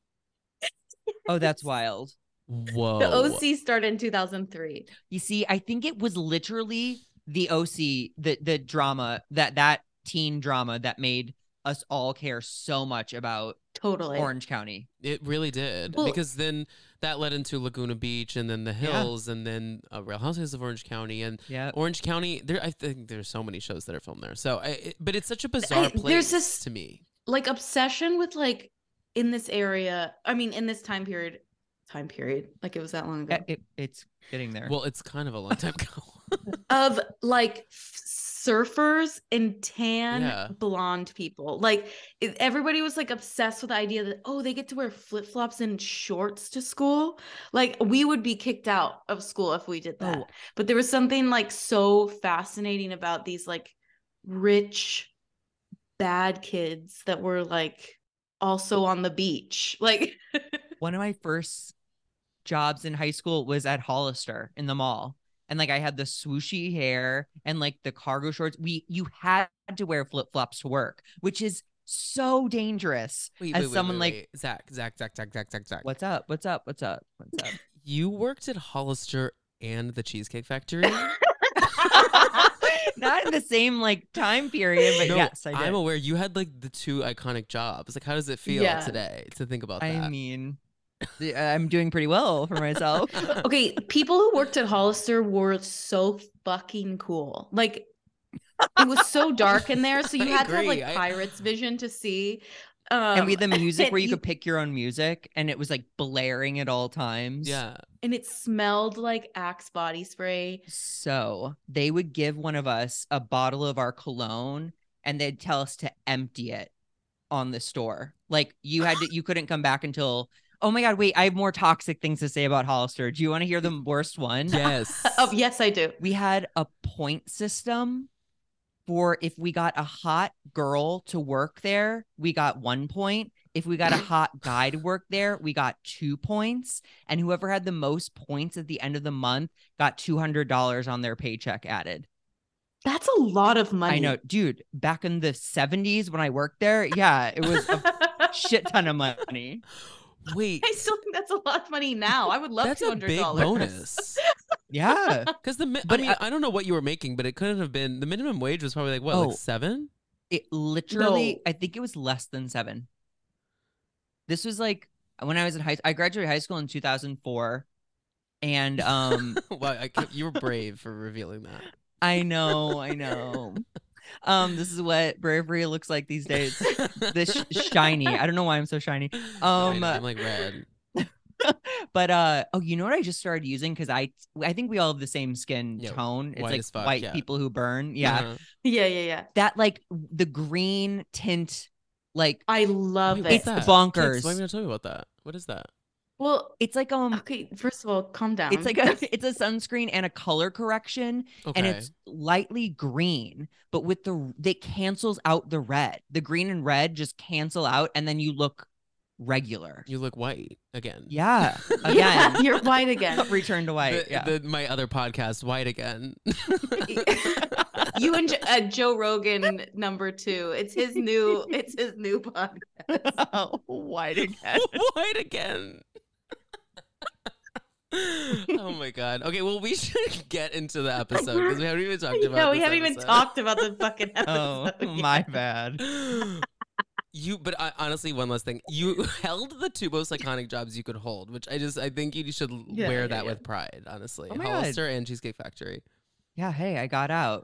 Oh, that's wild. Whoa. The O C started in two thousand three. You see, I think it was literally the O C, the the drama that that teen drama that made us all care so much about Totally. Orange County. It really did, Well- because then that led into Laguna Beach, and then the Yeah. Hills, and then uh, Real Housewives of Orange County, and Yeah. Orange County. There, I think there's so many shows that are filmed there. So, I, it, but it's such a bizarre I- place there's this- to me. Like obsession with like in this area. I mean, in this time period, time period, like it was that long ago. It, it's getting there. Well, it's kind of a long time ago. of like surfers and tan Yeah. blonde people. Like it- everybody was like obsessed with the idea that, oh, they get to wear flip-flops and shorts to school. Like we would be kicked out of school if we did that. Oh. But there was something like so fascinating about these like rich bad kids that were like also on the beach. Like One of my first jobs in high school was at Hollister in the mall. And like I had the swooshy hair and like the cargo shorts. We you had to wear flip-flops to work, which is so dangerous. Wait, as wait, wait, someone wait, like wait. Zach, Zach, Zach, Zach, Zach, Zach, Zach. what's up? What's up? What's up? What's up? You worked at Hollister and the Cheesecake Factory? Not in the same like time period, but No, yes, I did. I'm aware you had like the two iconic jobs. Like, how does it feel Yeah. today to think about I that? mean, the- I'm doing pretty well for myself. okay, people who worked at Hollister were so fucking cool. Like it was so dark in there, so you I had to have agree. like I- pirate's vision to see. Um, And we had the music and where you could pick your own music and it was like blaring at all times. Yeah. and it smelled like Axe body spray. So they would give one of us a bottle of our cologne and they'd tell us to empty it on the store. Like you had to, you couldn't come back until, oh my God, wait, I have more toxic things to say about Hollister. Do you want to hear the worst one? Yes. Oh yes, I do. We had a point system for if we got a hot girl to work there, we got one point. If we got a hot guy to work there, we got two points. And whoever had the most points at the end of the month got two hundred dollars on their paycheck added. That's a lot of money. I know, dude, back in the seventies when I worked there, yeah, it was a shit ton of money. Wait. I still think that's a lot of money now. I would love That's two a hundred big dollars. bonus. Yeah. Because the mi- But I mean, I- I, don't know what you were making, but it couldn't have been the minimum wage was probably like what, Oh. like seven? It literally, No. I think it was less than seven. This was like when I was in high I graduated high school in two thousand four. And um Well, I, ca- you were brave for revealing that. I know, I know. Um, this is what bravery looks like these days. This sh- shiny. I don't know why I'm so shiny. Um, I'm like red. but uh, oh, you know what I just started using because I I think we all have the same skin Yeah, tone. It's white like as fuck, white yeah. people who burn. Yeah, Uh-huh. Yeah, yeah, yeah. that like the green tint, like I love Wait, it. what's that? bonkers. Kids, why are you not telling me about that? What is that? Well, it's like um, okay, first of all, calm down. it's like a it's a sunscreen and a color correction, Okay. and it's lightly green, but with the it cancels out the red. The green and red just cancel out, and then you look regular. You look white again. Yeah, Yeah, again. you're white again. Return to white. The, yeah. the, my other podcast, White Again. You and Jo- uh, Joe Rogan number two. It's his new. It's his new podcast. White again. White Again. Oh my God. Okay, well, we should get into the episode because we haven't even talked about. No, we this haven't even episode. talked about the fucking Oh, episode. my yet. bad. You, but I, honestly, one last thing. You held the two most iconic jobs you could hold, which I just, I think you should Yeah, wear yeah, that yeah. with pride, honestly. Oh my God. Hollister and Cheesecake Factory. Yeah, hey, I got out.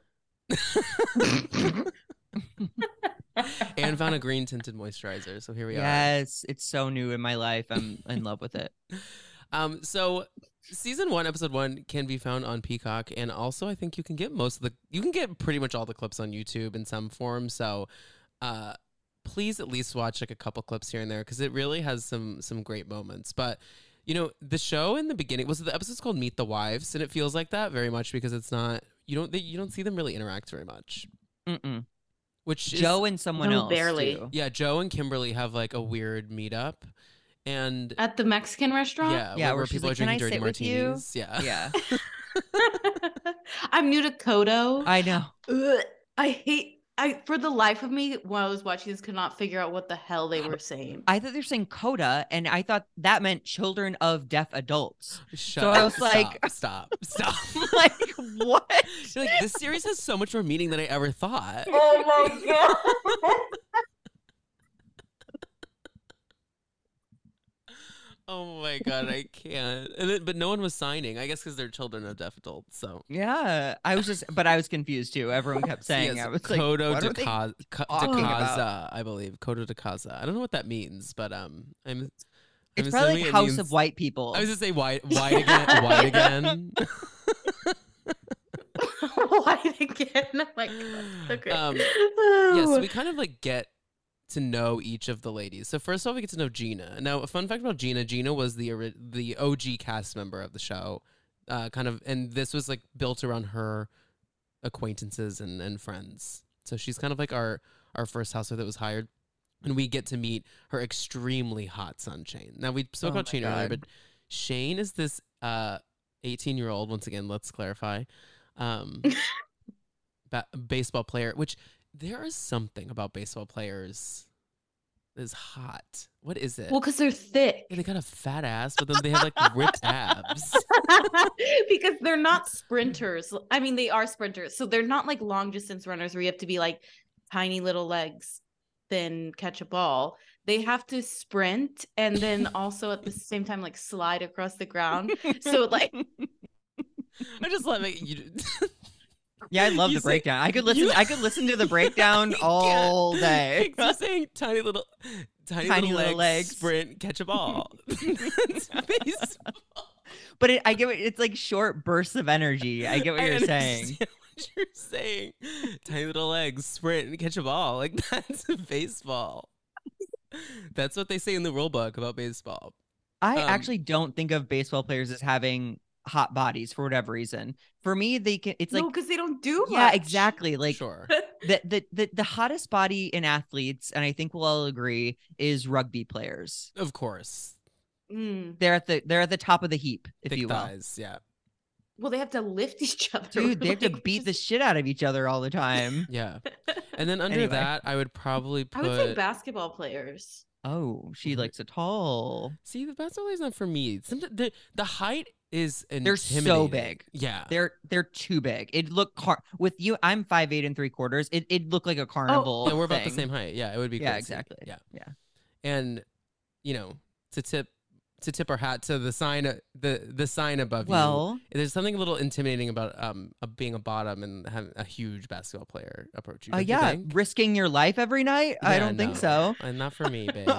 And found a green tinted moisturizer. So here we are. Yes, it's so new in my life. I'm in love with it. Um, so season one, episode one can be found on Peacock, and also I think you can get most of the you can get pretty much all the clips on YouTube in some form. So uh please at least watch like a couple clips here and there because it really has some some great moments. But you know, the show in the beginning was the episode's called Meet the Wives, and it feels like that very much because it's not you don't they, you don't see them really interact very much. Mm-mm. Which is, Joe and someone No, else. barely. too. yeah, Joe and Kimberly have like a weird meetup, and At the Mexican restaurant. yeah, Yeah, where, where where she's people like, are "Can drinking I dirty sit with you?" martinis. Yeah, Yeah, I'm new to Kodo. I know. Ugh, I hate. I for the life of me while I was watching this could not figure out what the hell they were saying. I thought they were saying coda, and I thought that meant children of deaf adults. Shut So up. I was like- stop, stop, stop. I'm like, what? You're like, this series has so much more meaning than I ever thought. Oh my god! Oh my god, I can't. And then, but no one was signing. I guess because they're children of deaf adults. So Yeah, I was just, but I was confused too. Everyone kept saying, yes, I was like, Kodo what de, are they Ka- Ka- de talking about? Casa, I believe. Kodo de Casa. I don't know what that means, but um, I'm. It's I'm probably assuming like it House means- of White People. I was gonna say white, white again, white again. Oh white again. Oh my god. Okay. Um, Oh. yeah, so we kind of like get to know each of the ladies. So first of all, we get to know Gina. Now, a fun fact about Gina: Gina was the ori- the O G cast member of the show, uh, kind of, and this was like built around her acquaintances and, and friends. So she's kind of like our our first housewife that was hired, and we get to meet her extremely hot son Shane. Now we spoke Oh about my Shane earlier, God. but Shane is this uh eighteen year old. Once again, let's clarify. Um, ba- baseball player, which there is something about baseball players that is hot. What is it? Well, because they're thick. Yeah, they got a fat ass, but then they have like ripped abs. Because they're not sprinters. I mean, they are sprinters. So they're not like long distance runners where you have to be like tiny little legs, then catch a ball. They have to sprint and then also at the same time like slide across the ground. So like I just let me. You, Yeah, I love You the say- breakdown. I could listen. you- I could listen to the breakdown You all can't. day. You're saying tiny little, tiny, Tiny little, little legs, legs. sprint, catch a ball. It's baseball. But it, I get it. It's like short bursts of energy. I get what I you're saying. understand what you're saying. Tiny little legs, sprint, and catch a ball. Like that's baseball. That's what they say in the rule book about baseball. I Um, actually don't think of baseball players as having hot bodies for whatever reason. For me, they can. It's like no, because they don't do yeah, much. exactly. Like sure. the, the the the hottest body in athletes, and I think we'll all agree, is rugby players. Of course. Mm. They're at the they're at the top of the heap, if Thick you will. thighs, yeah. Well, they have to lift each other. Dude, they have to like, beat the just- shit out of each other all the time. Yeah. And then under Anyway. that, I would probably I put. would say basketball players. Oh, she Mhm. likes a tall. See, the basketball is not for me. Sometimes the the height is They're so intimidating. big. Yeah. They're they're too big. It look car- with you. I'm five eight and three quarters. It it looked like a carnival. Yeah, we're about the thing. same height. Yeah, it would be. Yeah, crazy. exactly. Yeah, Yeah. and you know, to tip to tip our hat to the sign, uh, the the sign above you. Well, There's something a little intimidating about um uh, being a bottom and having a huge basketball player approach you. uh, don't you yeah, think? risking your life every night. I Yeah, don't think no. so. Uh, not for me, babe.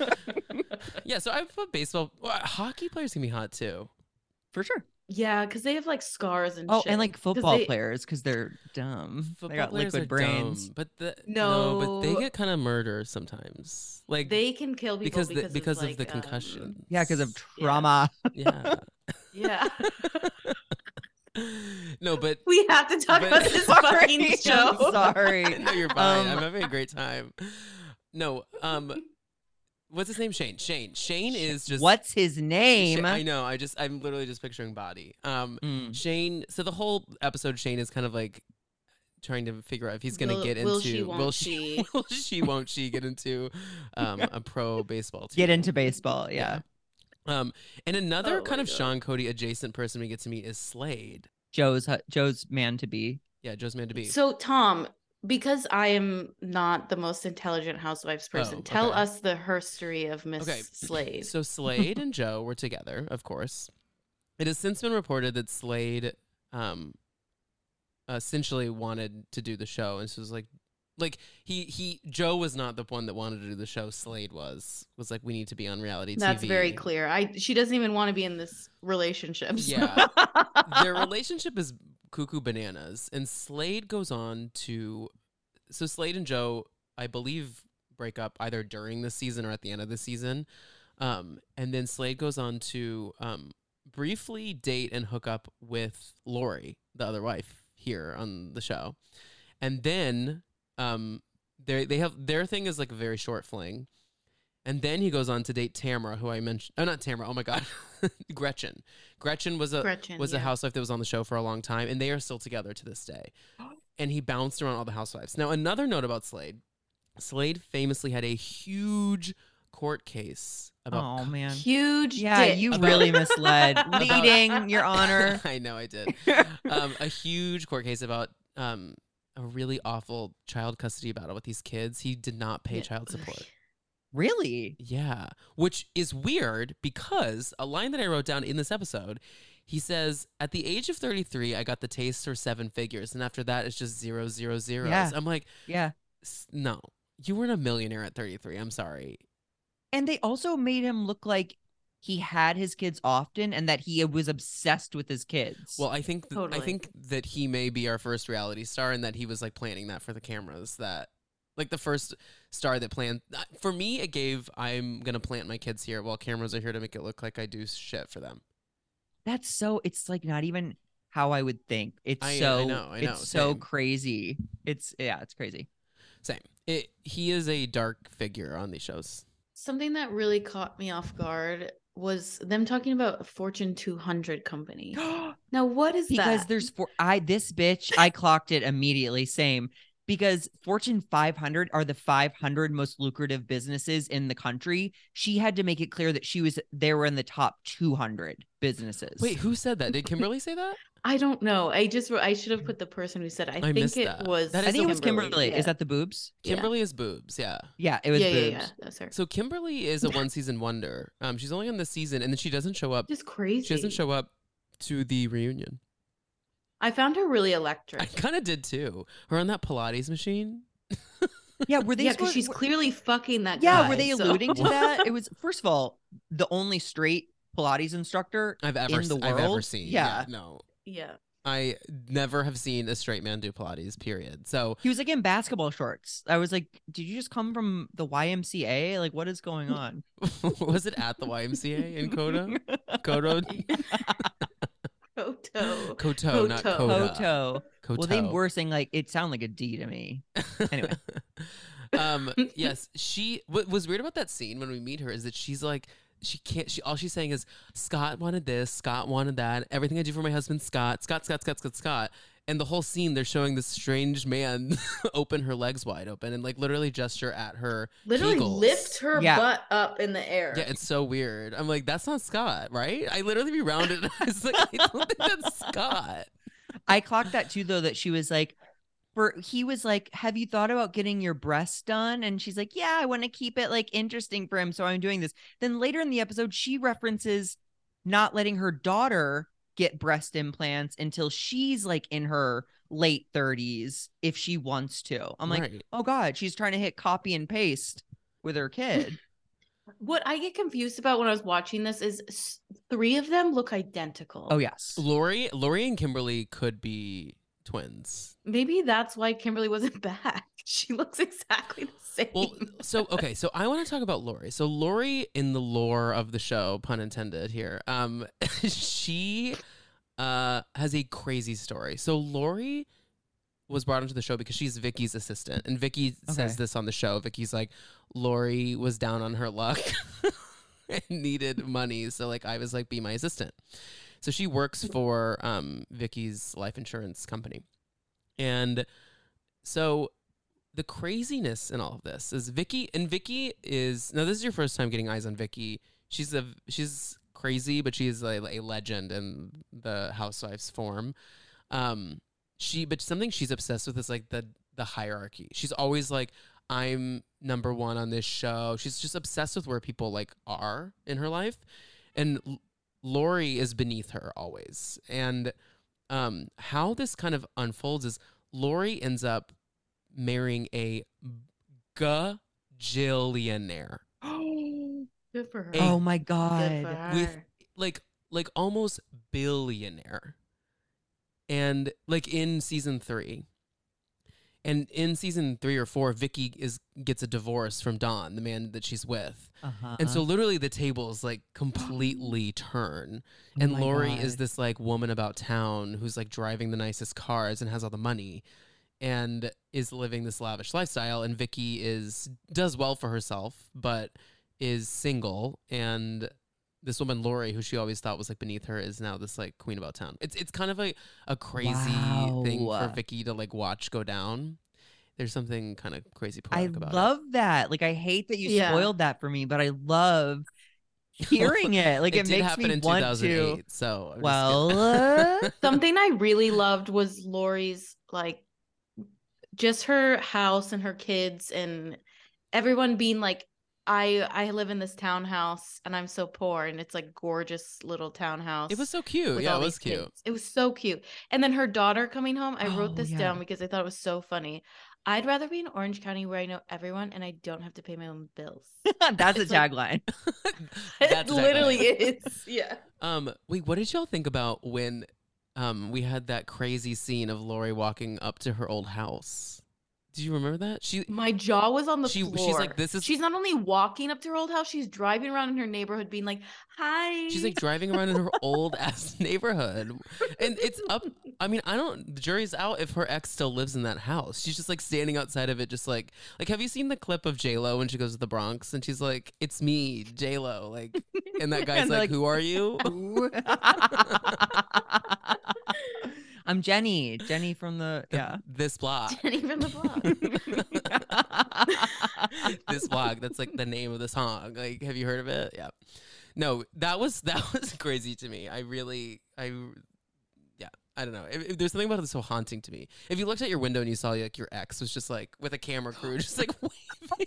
Yeah, so I put baseball. Well, hockey players can be hot too. For sure. Yeah, because they have like scars and Oh, shit. and like 'Cause football they- players because they're dumb. Football they got players liquid are brains. dumb, but the no, but they No. get kind of murdered sometimes. Like They can kill people because because, the, because of, of the like, um, concussion. Yeah, because of Yeah. trauma. Yeah. yeah. No, but We have to talk But- about this Sorry, fucking I'm show. sorry. no, you're fine. Um, I'm having a great time. No, um, what's his name? Shane. Shane. Shane is just What's his Sha- name? I know. I just I'm literally just picturing body. Um, Mm. Shane. So the whole episode, Shane is kind of like trying to figure out if he's gonna Will- get into will she, won't will she? she will she won't she get into um a pro baseball team. Get into baseball. Yeah. Um, and another Oh kind my of God. Sean Cody adjacent person we get to meet is Slade. Joe's hu- Joe's man to be. Yeah, Joe's man to be. So Tom, because I am not the most intelligent housewives person, Oh, tell okay. us the herstory of Miss Okay. Slade. So Slade and Joe were together, of course. It has since been reported that Slade um essentially wanted to do the show, and so it was like like he he Joe was not the one that wanted to do the show. Slade was was like, we need to be on reality That's T V. very clear. I she doesn't even want to be in this relationship. so- Yeah. Their relationship is cuckoo bananas, and Slade goes on to so Slade and Joe, I believe, break up either during the season or at the end of the season, um, and then Slade goes on to um, briefly date and hook up with Lori, the other wife here on the show, and then um, they they have their thing is like a very short fling. And then he goes on to date Tamara, who I mentioned. Oh, not Tamara. Oh my God, Gretchen. Gretchen was a Gretchen, was a yeah. housewife that was on the show for a long time, and they are still together to this day. And he bounced around all the housewives. Now, another note about Slade: Slade famously had a huge court case about. Oh man. Huge Yeah, dick. you About- really misled. about- Leading, Your Honor. I know I did. um, a huge court case about um, a really awful child custody battle with these kids. He did not pay Yeah. child support. Really? Yeah, which is weird because a line that I wrote down in this episode, he says, "At the age of thirty-three, I got the taste for seven figures, and after that, it's just zero, zero, zeros." Yeah. I'm like, Yeah. "S- no, you weren't a millionaire at thirty-three. I'm sorry. And they also made him look like he had his kids often and that he was obsessed with his kids. Well, I think th- I Totally. think that he may be our first reality star, and that he was like planning that for the cameras. That like the first star that planned. uh, For me, it gave I'm gonna plant my kids here while cameras are here to make it look like I do shit for them. that's so it's like not even how I would think. It's I- I so know, I know, it's so same. crazy. It's yeah, it's crazy. Same. It he is a dark figure on these shows. Something that really caught me off guard was them talking about a Fortune two hundred company. Now, what is Because that? there's four I this bitch, I clocked it immediately. Same. Because Fortune five hundred are the five hundred most lucrative businesses in the country. She had to make it clear that she was they were in the top two hundred businesses. Wait, who said that? Did Kimberly say that? I don't know. I just I should have put the person who said it. I, I think missed it that. was. That I is think it the- was Kimberly. Yeah. Is that the boobs? Yeah. Kimberly is boobs. Yeah. Yeah, it was yeah, boobs. yeah, yeah. That's her. So Kimberly is a one season wonder. Um, she's only on this season, and then she doesn't show up. Just crazy. She doesn't show up to the reunion. I found her really I electric. kind of did too. Her on that Pilates machine. Yeah, were they Yeah, because supposed- she's were- clearly fucking that Yeah, guy. were they so- alluding to that? It was first of all, the only straight Pilates instructor I've ever in the s- world. I've ever seen. Yeah. no, Yeah. I never have seen a straight man do Pilates. Period. So He was like in basketball shorts. I was like, did you just come from the Y M C A? Like, what is going on? was it at the Y M C A in Kodo? Kodo, Koto. Koto, not Koto. Koda. Koto. Koto. Well, they were saying like it sounded like a D to me. Anyway. um, yes, she. What was weird about that scene when we meet her is that she's like, she can't. She all she's saying is Scott wanted this, Scott wanted that. Everything I do for my husband, Scott, Scott, Scott, Scott, Scott, Scott. And the whole scene, they're showing this strange man open her legs wide open and like literally gesture at her. Literally Kegels. lift her Yeah. butt up in the air. Yeah, it's so weird. I'm like, that's not Scott, right? I literally be rounded. I was like, I don't think that's Scott. I clocked that too, though, that she was like, for he was like, have you thought about getting your breasts done? And she's like, yeah, I want to keep it like interesting for him. So I'm doing this. Then later in the episode, she references not letting her daughter get breast implants until she's like in her late thirties if she wants to. I'm like, Right. oh God, she's trying to hit copy and paste with her kid. What I get confused about when I was watching this is s- three of them look identical. Oh, yes. Lori, Lori and Kimberly could be twins. Maybe that's why Kimberly wasn't back. She looks exactly the same. Well, so okay, so I want to talk about Lori. So Lori, in the lore of the show, pun intended here, um, she uh has a crazy story. So Lori was brought into the show because she's Vicky's assistant, and Vicky says Okay. this on the show. Vicky's like, Lori was down on her luck and needed money, so like I was like, be my assistant. So she works for um Vicky's life insurance company, and so the craziness in all of this is Vicky, and Vicky is now this is your first time getting eyes on Vicky. She's a she's crazy, but she's a, a legend in the Housewives form. Um, she but something she's obsessed with is like the the hierarchy. She's always like, I'm number one on this show. She's just obsessed with where people like are in her life, and L- Lori is beneath her always. And um, how this kind of unfolds is Lori ends up marrying a gajillionaire, Good for her. A- Oh my Good God. for her. with like like almost billionaire, and like in season three. And in season three or four, Vicky is gets a divorce from Don, the man that she's with. Uh-huh. And so literally the tables like completely turn. Oh And my Lori is God. this like woman about town who's like driving the nicest cars and has all the money and is living this lavish lifestyle. And Vicky is does well for herself, but is single. And this woman, Lori, who she always thought was like beneath her, is now this like queen about town. It's it's kind of a, a crazy thing for Wow. Vicky to like watch go down. There's something kind of crazy I poetic about love that. Like, I hate that you Yeah. spoiled that for me, but I love it. hearing it. Like, it, it, did makes happen me in want two thousand eight. to. So I'm just Well, kidding. uh, Something I really loved was Lori's like just her house and her kids and everyone being like, I I live in this townhouse and I'm so poor, and it's like gorgeous little townhouse. It was so cute. with Yeah, all it was these cute. kids. It was so cute. And then her daughter coming home, I wrote Oh, this yeah. down because I thought it was so funny. I'd rather be in Orange County where I know everyone and I don't have to pay my own bills. That's a It's like- tagline. It That's literally exactly. is. Yeah. Um, wait, what did y'all think about when um we had that crazy scene of Lori walking up to her old house? Do you remember that? She My jaw was on the She- floor. she's like, this is- She's not only walking up to her old house, she's driving around in her neighborhood being like, hi. she's like driving around in her old ass neighborhood. And it's up I mean, I don't the jury's out if her ex still lives in that house. She's just like standing outside of it just like like have you seen the clip of J-Lo when she goes to the Bronx and she's like, it's me, J-Lo, like and that guy's And like, like- who are you? I'm Jenny. Jenny from the yeah. This block. Jenny from the block. This block. That's like the name of the song. Like, have you heard of it? Yeah. No, that was that was crazy to me. I really, I, yeah, I don't know. If, if there's something about it that's so haunting to me. If you looked out your window and you saw like your ex was just like with a camera crew, just like waving.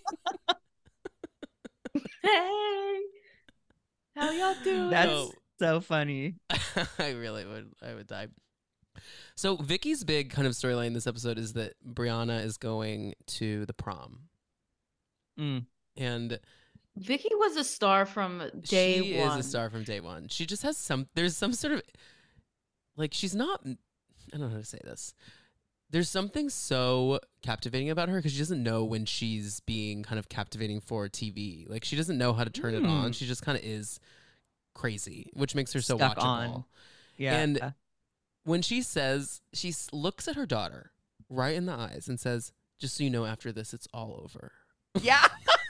Hey, how y'all doing? That's No. so funny. I really would. I would die. So Vicky's big kind of storyline this episode is that Brianna is going to the prom, Mm. and Vicky was a star from day she one. is a star from day one. She just has some. There's some sort of like she's not. I don't know how to say this. There's something so captivating about her because she doesn't know when she's being kind of captivating for T V. Like she doesn't know how to turn it on. Mm. She just kind of is crazy, which makes her so Stuck watchable. on. Yeah. And when she says, she s- looks at her daughter right in the eyes and says, just so you know, after this, it's all over. yeah.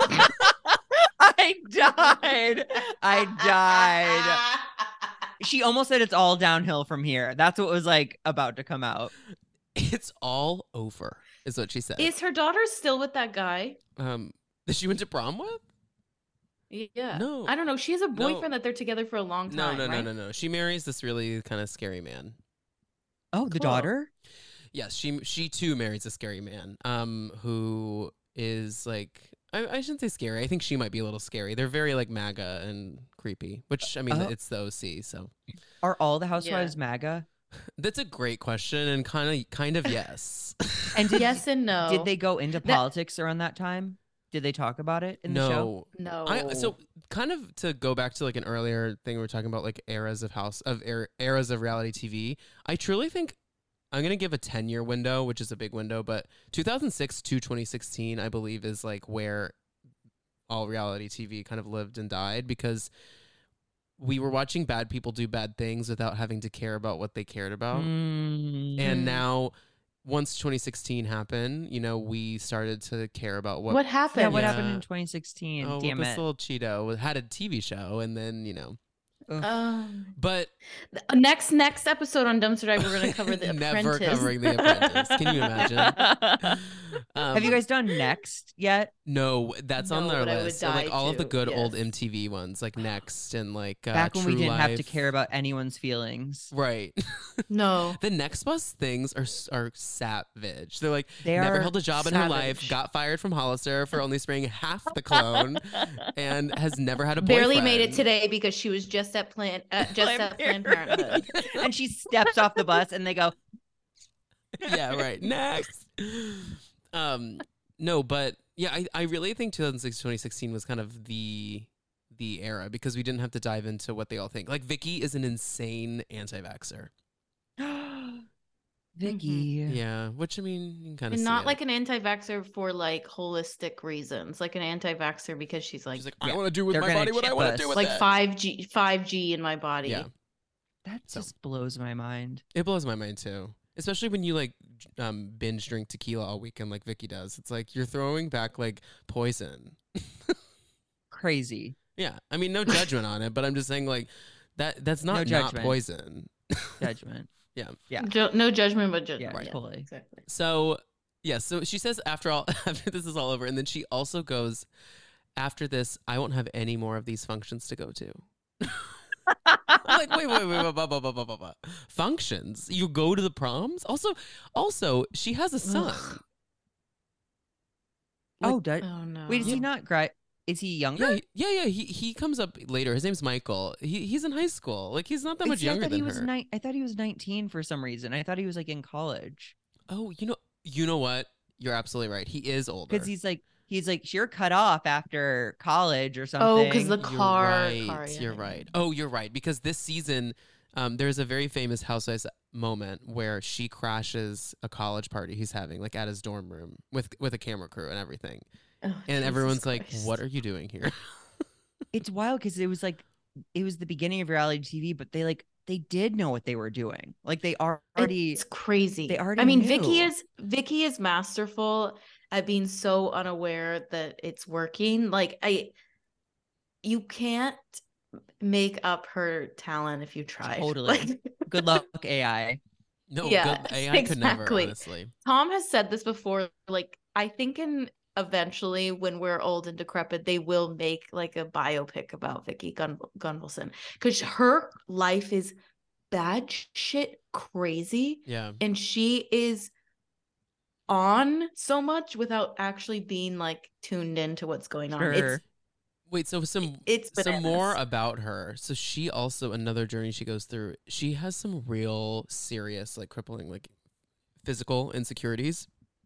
I died. I died. She almost said it's all downhill from here. That's what was like about to come out. It's all over, is what she said. Is her daughter still with that guy? um, that she went to prom with? Yeah. No. I don't know. She has a No. boyfriend that they're together for a long No, time. no, no, right? no, no. She marries this really kind of scary man. Oh, the Cool. daughter? Yes, she she too marries a scary man. Um, who is like I, I shouldn't say scary. I think she might be a little scary. They're very like MAGA and creepy. Which I mean, Oh. it's the O C. So Are all the housewives MAGA? that's a great question and kind of kind of yes. And did, Yes and no. did they go into That- politics around that time? Did they talk about it in the show? No, No. I so kind of to go back to like an earlier thing we were talking about, like eras of house of er, eras of reality T V. I truly think I'm gonna give a ten year window, which is a big window, but two thousand six to twenty sixteen, I believe, is like where all reality T V kind of lived and died because we were watching bad people do bad things without having to care about what they cared about, Mm. and now. Once twenty sixteen happened, you know, we started to care about what What happened? yeah, what Yeah. happened in twenty sixteen? Oh, Damn this it. little Cheeto had a T V show, and then you know, Um, but th- next next episode on Dumpster Dive, we're gonna cover the never Apprentice. covering The Apprentice. Can you imagine? Um, Have you guys done Next yet? No, that's on No, our but I would list. So, like die all of the to, good old yes. M T V ones, like Next and like uh, Back when we True didn't have to Life. care about anyone's feelings. Right. No. The Next Bus things are s- are savage. They're like They never are held a job in her life, savage. got fired from Hollister for only spraying half the cologne, and has never had a Barely made it boyfriend. today because she was just at Planned uh, just Planned at Planned Parenthood. Parenthood. And she steps off the bus and they go, Yeah, right. Next. Um, no, but yeah, I, I really think two thousand six twenty sixteen was kind of the the era because we didn't have to dive into what they all think. Like Vicky is an insane anti-vaxxer. Vicky. Yeah, which I mean, you can kind of And see not it. like an anti-vaxxer for like holistic reasons, like an anti-vaxxer because she's like She's like, Yeah, I want to do with they're my gonna body what I chip want to us. do with like it. five G five G in my body. Yeah, That So. just blows my mind. it blows my mind too. Especially when you like j- um, binge drink tequila all weekend like Vicky does. It's like you're throwing back like poison. Crazy. Yeah, I mean, no judgment on it, but I'm just saying like that. That's not No not judgment. poison. Judgment. Yeah. Yeah. Ju- no judgment, but judgment. Yeah, Yeah, totally. Exactly. So, yeah, so she says after all, after this is all over, and then she also goes, after this, I won't have any more of these functions to go to. I'm like, wait, wait, wait, wait, wait, wait, wait, wait, wait, wait. Functions? You go to the proms? Also, also, she has a son. Ugh. oh, does, Oh no. wait, is he not gra- Is he younger? Yeah, he- yeah, yeah. He he comes up later. His name's Michael. He he's in high school. Like he's not that Wait, much see, I younger thought he than was her. ni- I thought he was nineteen for some reason. I thought he was like in college. Oh, you know, you know what? You're absolutely right. He is older. Because he's like, he's like, you're cut off after college or something. Oh, because the You're car. right. car yeah, You're yeah. right. Oh, you're right. Because this season, um, there's a very famous Housewives moment where she crashes a college party he's having, like at his dorm room with with a camera crew and everything. Oh, And Jesus everyone's like, Christ. "What are you doing here?" It's wild because it was like, it was the beginning of reality T V, but they like, they did know what they were doing. Like they are already, It's crazy. they already I mean, Vicky knew. is Vicky is masterful at being so unaware that it's working. Like I, you can't make up her talent if you try. Totally. Like, good luck, A I. No, Yeah, good, A I could never, exactly. honestly. Tom has said this before. Like I think in eventually when we're old and decrepit, they will make like a biopic about Vicky Gun- Gunvalson because her life is bad shit crazy. Yeah. And she is on so much without actually being like tuned into what's going on. Sure. It's Wait, so some it's some more bananas. about her. So she also another journey she goes through. She has some real serious, like crippling, like physical insecurities,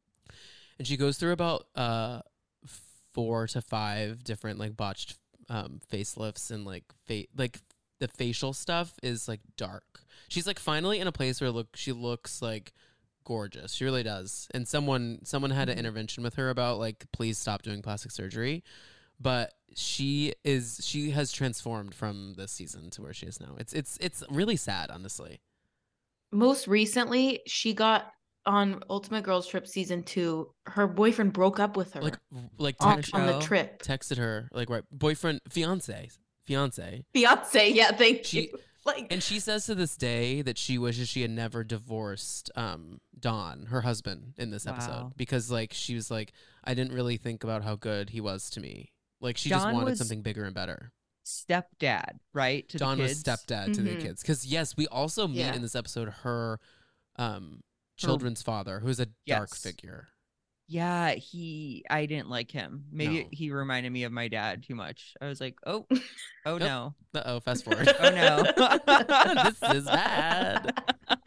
and she goes through about uh four to five different like botched um facelifts and like fa- like the facial stuff is like dark. She's like finally in a place where look she looks like gorgeous. She really does. And someone someone had an intervention with her about like please stop doing plastic surgery. But she is she has transformed from this season to where she is now. It's it's it's really sad, honestly. Most recently, she got on Ultimate Girls Trip season two. Her boyfriend broke up with her Like like on, text, on the show. trip. texted her like right boyfriend fiance fiance. Fiance, yeah, thank She- you. Like And she says to this day that she wishes she had never divorced um Don, her husband, in this episode Wow. because like she was like I didn't really think about how good he was to me. Like she just Don wanted was something bigger and better. Stepdad, right? To Don the was kids. stepdad to the Mhm. kids because yes, we also meet Yeah. in this episode her um children's father, who's a dark Yes. figure. Yeah, he. I didn't like him. Maybe No. he reminded me of my dad too much. I was like, oh, oh Nope. no, Uh oh, fast forward. oh no, This is bad.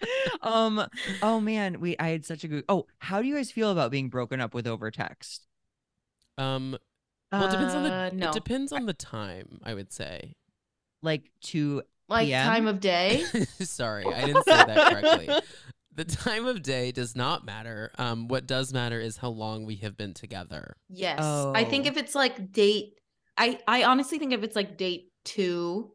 um. Oh man, we. I had such a good. Oh, how do you guys feel about being broken up with over text? Um, well, it depends on the Uh, no. it depends on the time. I would say. Like to like P M? time of day. Sorry, I didn't say that correctly. The time of day does not matter. Um, what does matter is how long we have been together. Yes. I think Oh. if it's like date I I honestly think if it's like date two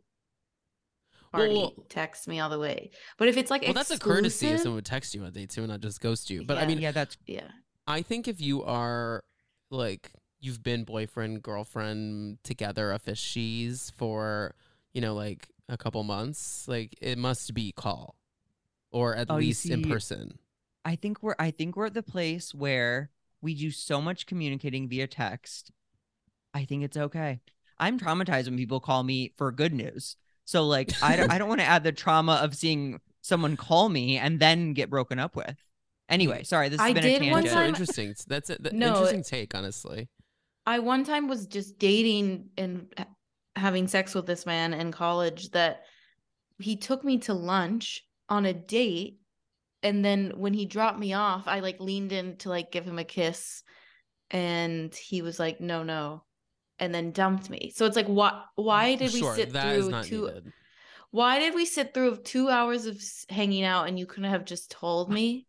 party, Well- text me all the way. But if it's like Well, that's a courtesy if exclusive- someone would text you on day two and not just ghost you. But I Yeah. mean, yeah, that's yeah. I think if you are like you've been boyfriend girlfriend together a fishies for you know like a couple months, like it must be call or at Oh, you least in see- person. I think we're I think we're at the place where we do so much communicating via text. I think it's okay. I'm traumatized when people call me for good news. So like I don't I don't want to add the trauma of seeing someone call me and then get broken up with. Anyway, sorry, this has I been did a one That's tangent. so time- interesting. That's a, the No, interesting it- take, honestly. I one time was just dating and ha- having sex with this man in college that he took me to lunch on a date, and then when he dropped me off, I like leaned in to like give him a kiss, and he was like, "No, no," and then dumped me. So it's like, why? Why did we Sure, sit that is through not two? needed. Why did we sit through two hours of s- hanging out and you couldn't have just told me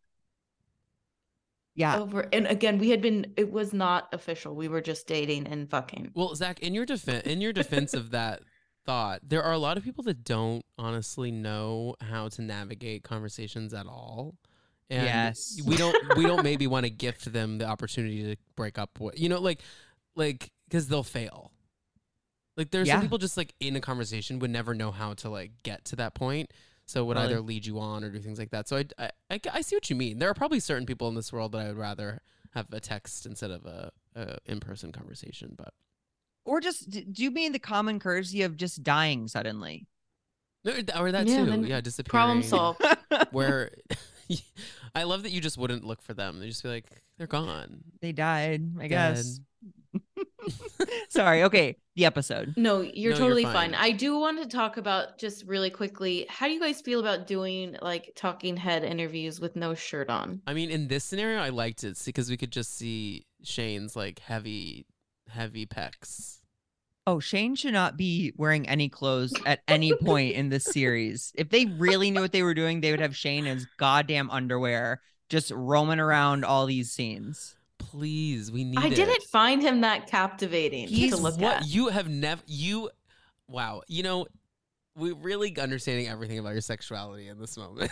Yeah. over? And again, we had been. It was not official. We were just dating and fucking. Well, Zach, in your defense, in your defense of that thought, there are a lot of people that don't honestly know how to navigate conversations at all. And Yes. we don't we don't maybe want to gift them the opportunity to break up with you know like like because they'll fail. Like there's some Yeah. people just like in a conversation would never know how to like get to that point. So would Totally. either lead you on or do things like that. So I, I, I, I see what you mean. There are probably certain people in this world that I would rather have a text instead of a, a in-person conversation. But Or just d- do you mean the common courtesy of just dying suddenly? no, or that Yeah, too. then Yeah, disappearing. Problem solved. Where I love that you just wouldn't look for them. They just be like, they're gone. They died, I Dead. guess. Sorry. Okay. The episode. No, you're No, you're totally fine. fine. I do want to talk about just really quickly. How do you guys feel about doing like talking head interviews with no shirt on? I mean, in this scenario, I liked it because we could just see Shane's like heavy, heavy pecs. Oh, Shane should not be wearing any clothes at any point in this series. If they really knew what they were doing, they would have Shane in his goddamn underwear just roaming around all these scenes. Please, we need I it. didn't find him that captivating He's to look what at. you have never you. Wow, you know, we're really understanding everything about your sexuality in this moment.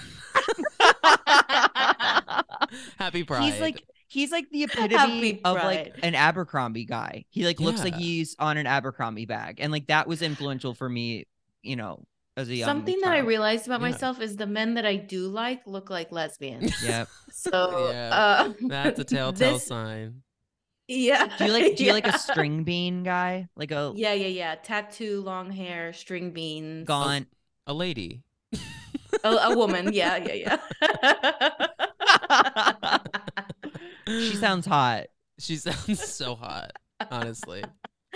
Happy Pride. He's like he's like the epitome Happy of Pride. like an Abercrombie guy. He like looks like Yeah. he's on an Abercrombie bag, and like that was influential for me. You know, as a young Something that I child. realized about Yeah. myself is the men that I do like look like lesbians. Yep. So Yeah, uh, that's a telltale this- sign. Yeah. Do you like do you like Yeah. a string bean guy? Like a Yeah, yeah, yeah. Tattoo, long hair, string beans. gaunt. A lady. A, a woman. Yeah, yeah, yeah. She sounds hot. She sounds so hot, honestly.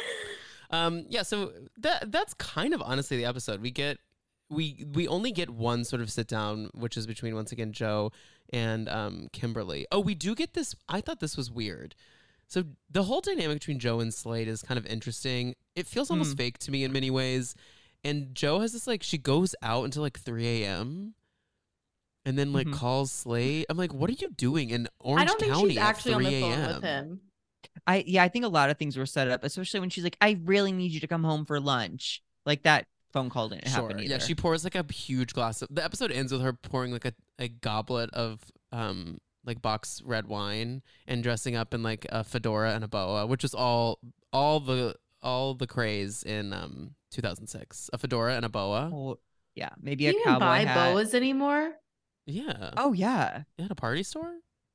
Um, yeah, so that that's kind of honestly the episode. We get we we only get one sort of sit down, which is between once again Joe and um Kimberly. Oh, we do get this. I thought this was weird. So the whole dynamic between Joe and Slade is kind of interesting. It feels almost Hmm. fake to me in many ways. And Joe has this like she goes out until like three a.m. and then like Mhm. calls Slade. I'm like, what are you doing in Orange I don't think County she's at actually on the three phone a.m.? with him. I yeah, I think a lot of things were set up, especially when she's like, "I really need you to come home for lunch." Like that phone call didn't Sure. happen either. Yeah, she pours like a huge glass of the episode ends with her pouring like a, a goblet of um like box red wine and dressing up in like a fedora and a boa, which is all all the all the craze in um two thousand six. A fedora and a boa. Oh, yeah, maybe Do a you even cowboy buy hat. boas anymore? Yeah. Oh yeah, At a party store?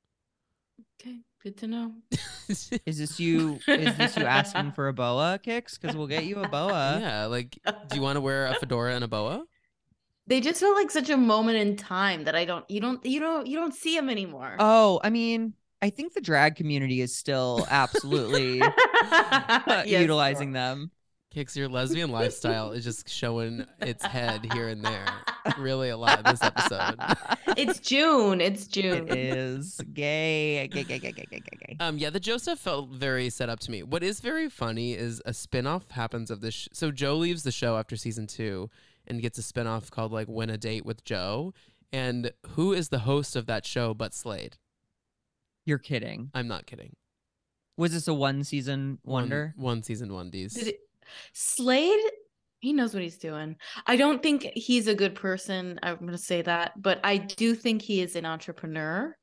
Okay, good to know. is this you? Is this you asking for a boa, Kix? Because we'll get you a boa. yeah, like do you want to wear a fedora and a boa? They just felt like such a moment in time that I don't, you don't, you don't, you don't see them anymore. Oh, I mean, I think the drag community is still absolutely Yes, utilizing sure. them. Kix, your lesbian lifestyle is just showing its head here and there. Really a lot this episode. It's June. It's June. It is gay, gay, gay, gay, gay, gay, gay, gay. Um, yeah, the Joe stuff felt very set up to me. What is very funny is a spinoff happens of this. Sh- so Joe leaves the show after season two and gets a spinoff called like Win a Date with Joe. And who is the host of that show but Slade? You're kidding. I'm not kidding. Was this a one season One- wonder? One, season one, D's. Did it- Slade, he knows what he's doing. I don't think he's a good person. I'm going to say that, but I do think he is an entrepreneur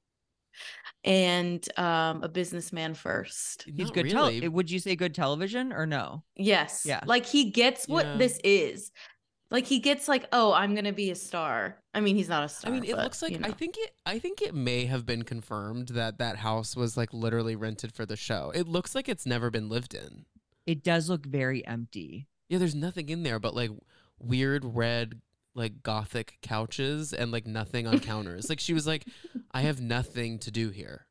and um, a businessman first. He's Not good. really. Tele- would you say good television or no? Yes. Yeah. Like he gets what Yeah. this is. Like he gets like, oh, I'm going to be a star. I mean, he's not a I star. mean, it but, looks like you know. I think it. I think it may have been confirmed that that house was like literally rented for the show. It looks like it's never been lived in. It does look very empty. Yeah, there's nothing in there but like weird red like gothic couches and like nothing on counters. Like she was like, I have nothing to do here.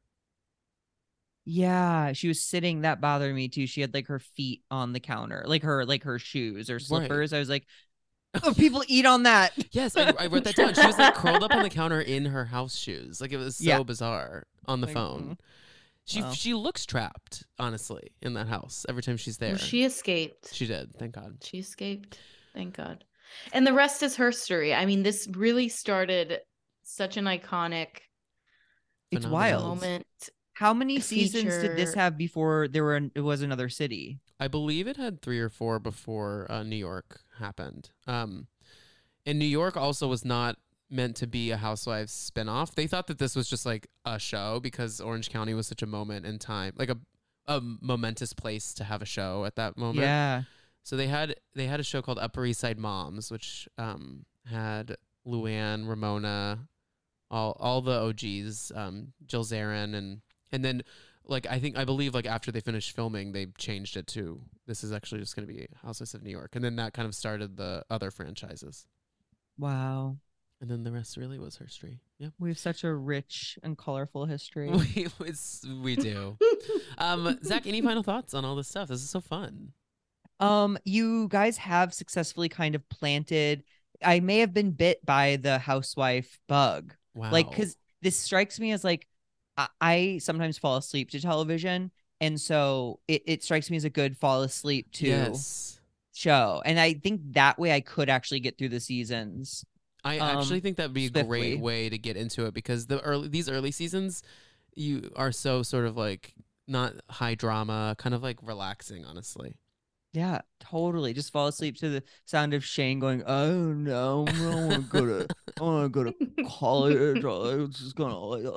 Yeah, she was sitting. That bothered me too. She had like her feet on the counter, like her like her shoes or slippers. I was like, oh, people eat on that. Yes, I, I wrote that down. She was like curled up on the counter in her house shoes. Like it was so Yeah. bizarre on the Like, phone. mm. She Wow. she looks trapped, honestly, in that house every time she's there. Well, she escaped. She did, thank God. She escaped. Thank God. And the rest is her story. I mean, this really started such an iconic It's Phenomenal. wild. moment. How many seasons did this feature- have before there were an, it was another city? I believe it had three or four before uh, New York happened. Um, and New York also was not meant to be a Housewives spinoff. They thought that this was just like a show because Orange County was such a moment in time, like a a momentous place to have a show at that moment. Yeah. So they had they had a show called Upper East Side Moms, which um, had Luann, Ramona, all all the O Gs, um, Jill Zarin, and and then like I think I believe like after they finished filming, they changed it to this is actually just going to be Housewives of New York, and then that kind of started the other franchises. Wow. And then the rest really was history. Yep. We have such a rich and colorful history. we, it's, we do. um, Zach, any final thoughts on all this stuff? This is so fun. Um, you guys have successfully kind of planted. I may have been bit by the housewife bug. Wow. Like, because this strikes me as like, I, I sometimes fall asleep to television. And so it, it strikes me as a good fall asleep to yes. show. And I think that way I could actually get through the seasons. I um, actually think that'd be a swiftly. great way to get into it because the early these early seasons, you are so sort of like not high drama, kind of like relaxing, honestly. Yeah, totally. Just fall asleep to the sound of Shane going, "Oh no, I don't want to go to, I want to go to college. I'm just gonna."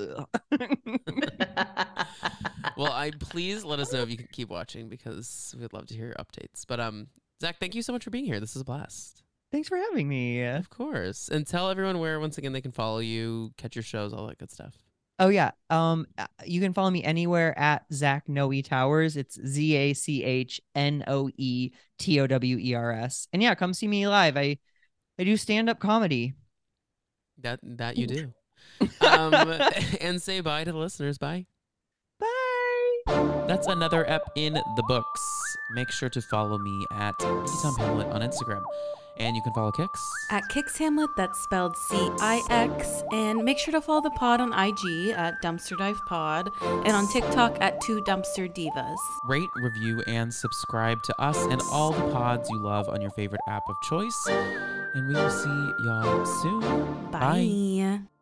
Well, I please let us know if you can keep watching because we'd love to hear your updates. But um, Zach, thank you so much for being here. This is a blast. Thanks for having me. Of course, and tell everyone where once again they can follow you, catch your shows, all that good stuff. Oh yeah. Um, you can follow me anywhere at Zach Noe Towers. It's Z A C H N O E T O W E R S. And yeah, come see me live. I I do stand up comedy. That that you do. um, and say bye to the listeners. Bye. Bye. That's another ep in the books. Make sure to follow me at Tom Hamlet on Instagram. And you can follow Kix at Kix Hamlet, that's spelled C I X. And make sure to follow the pod on I G at Dumpster Dive Pod and on TikTok at Two Dumpster Divas. Rate, review, and subscribe to us and all the pods you love on your favorite app of choice. And we will see y'all soon. Bye. Bye.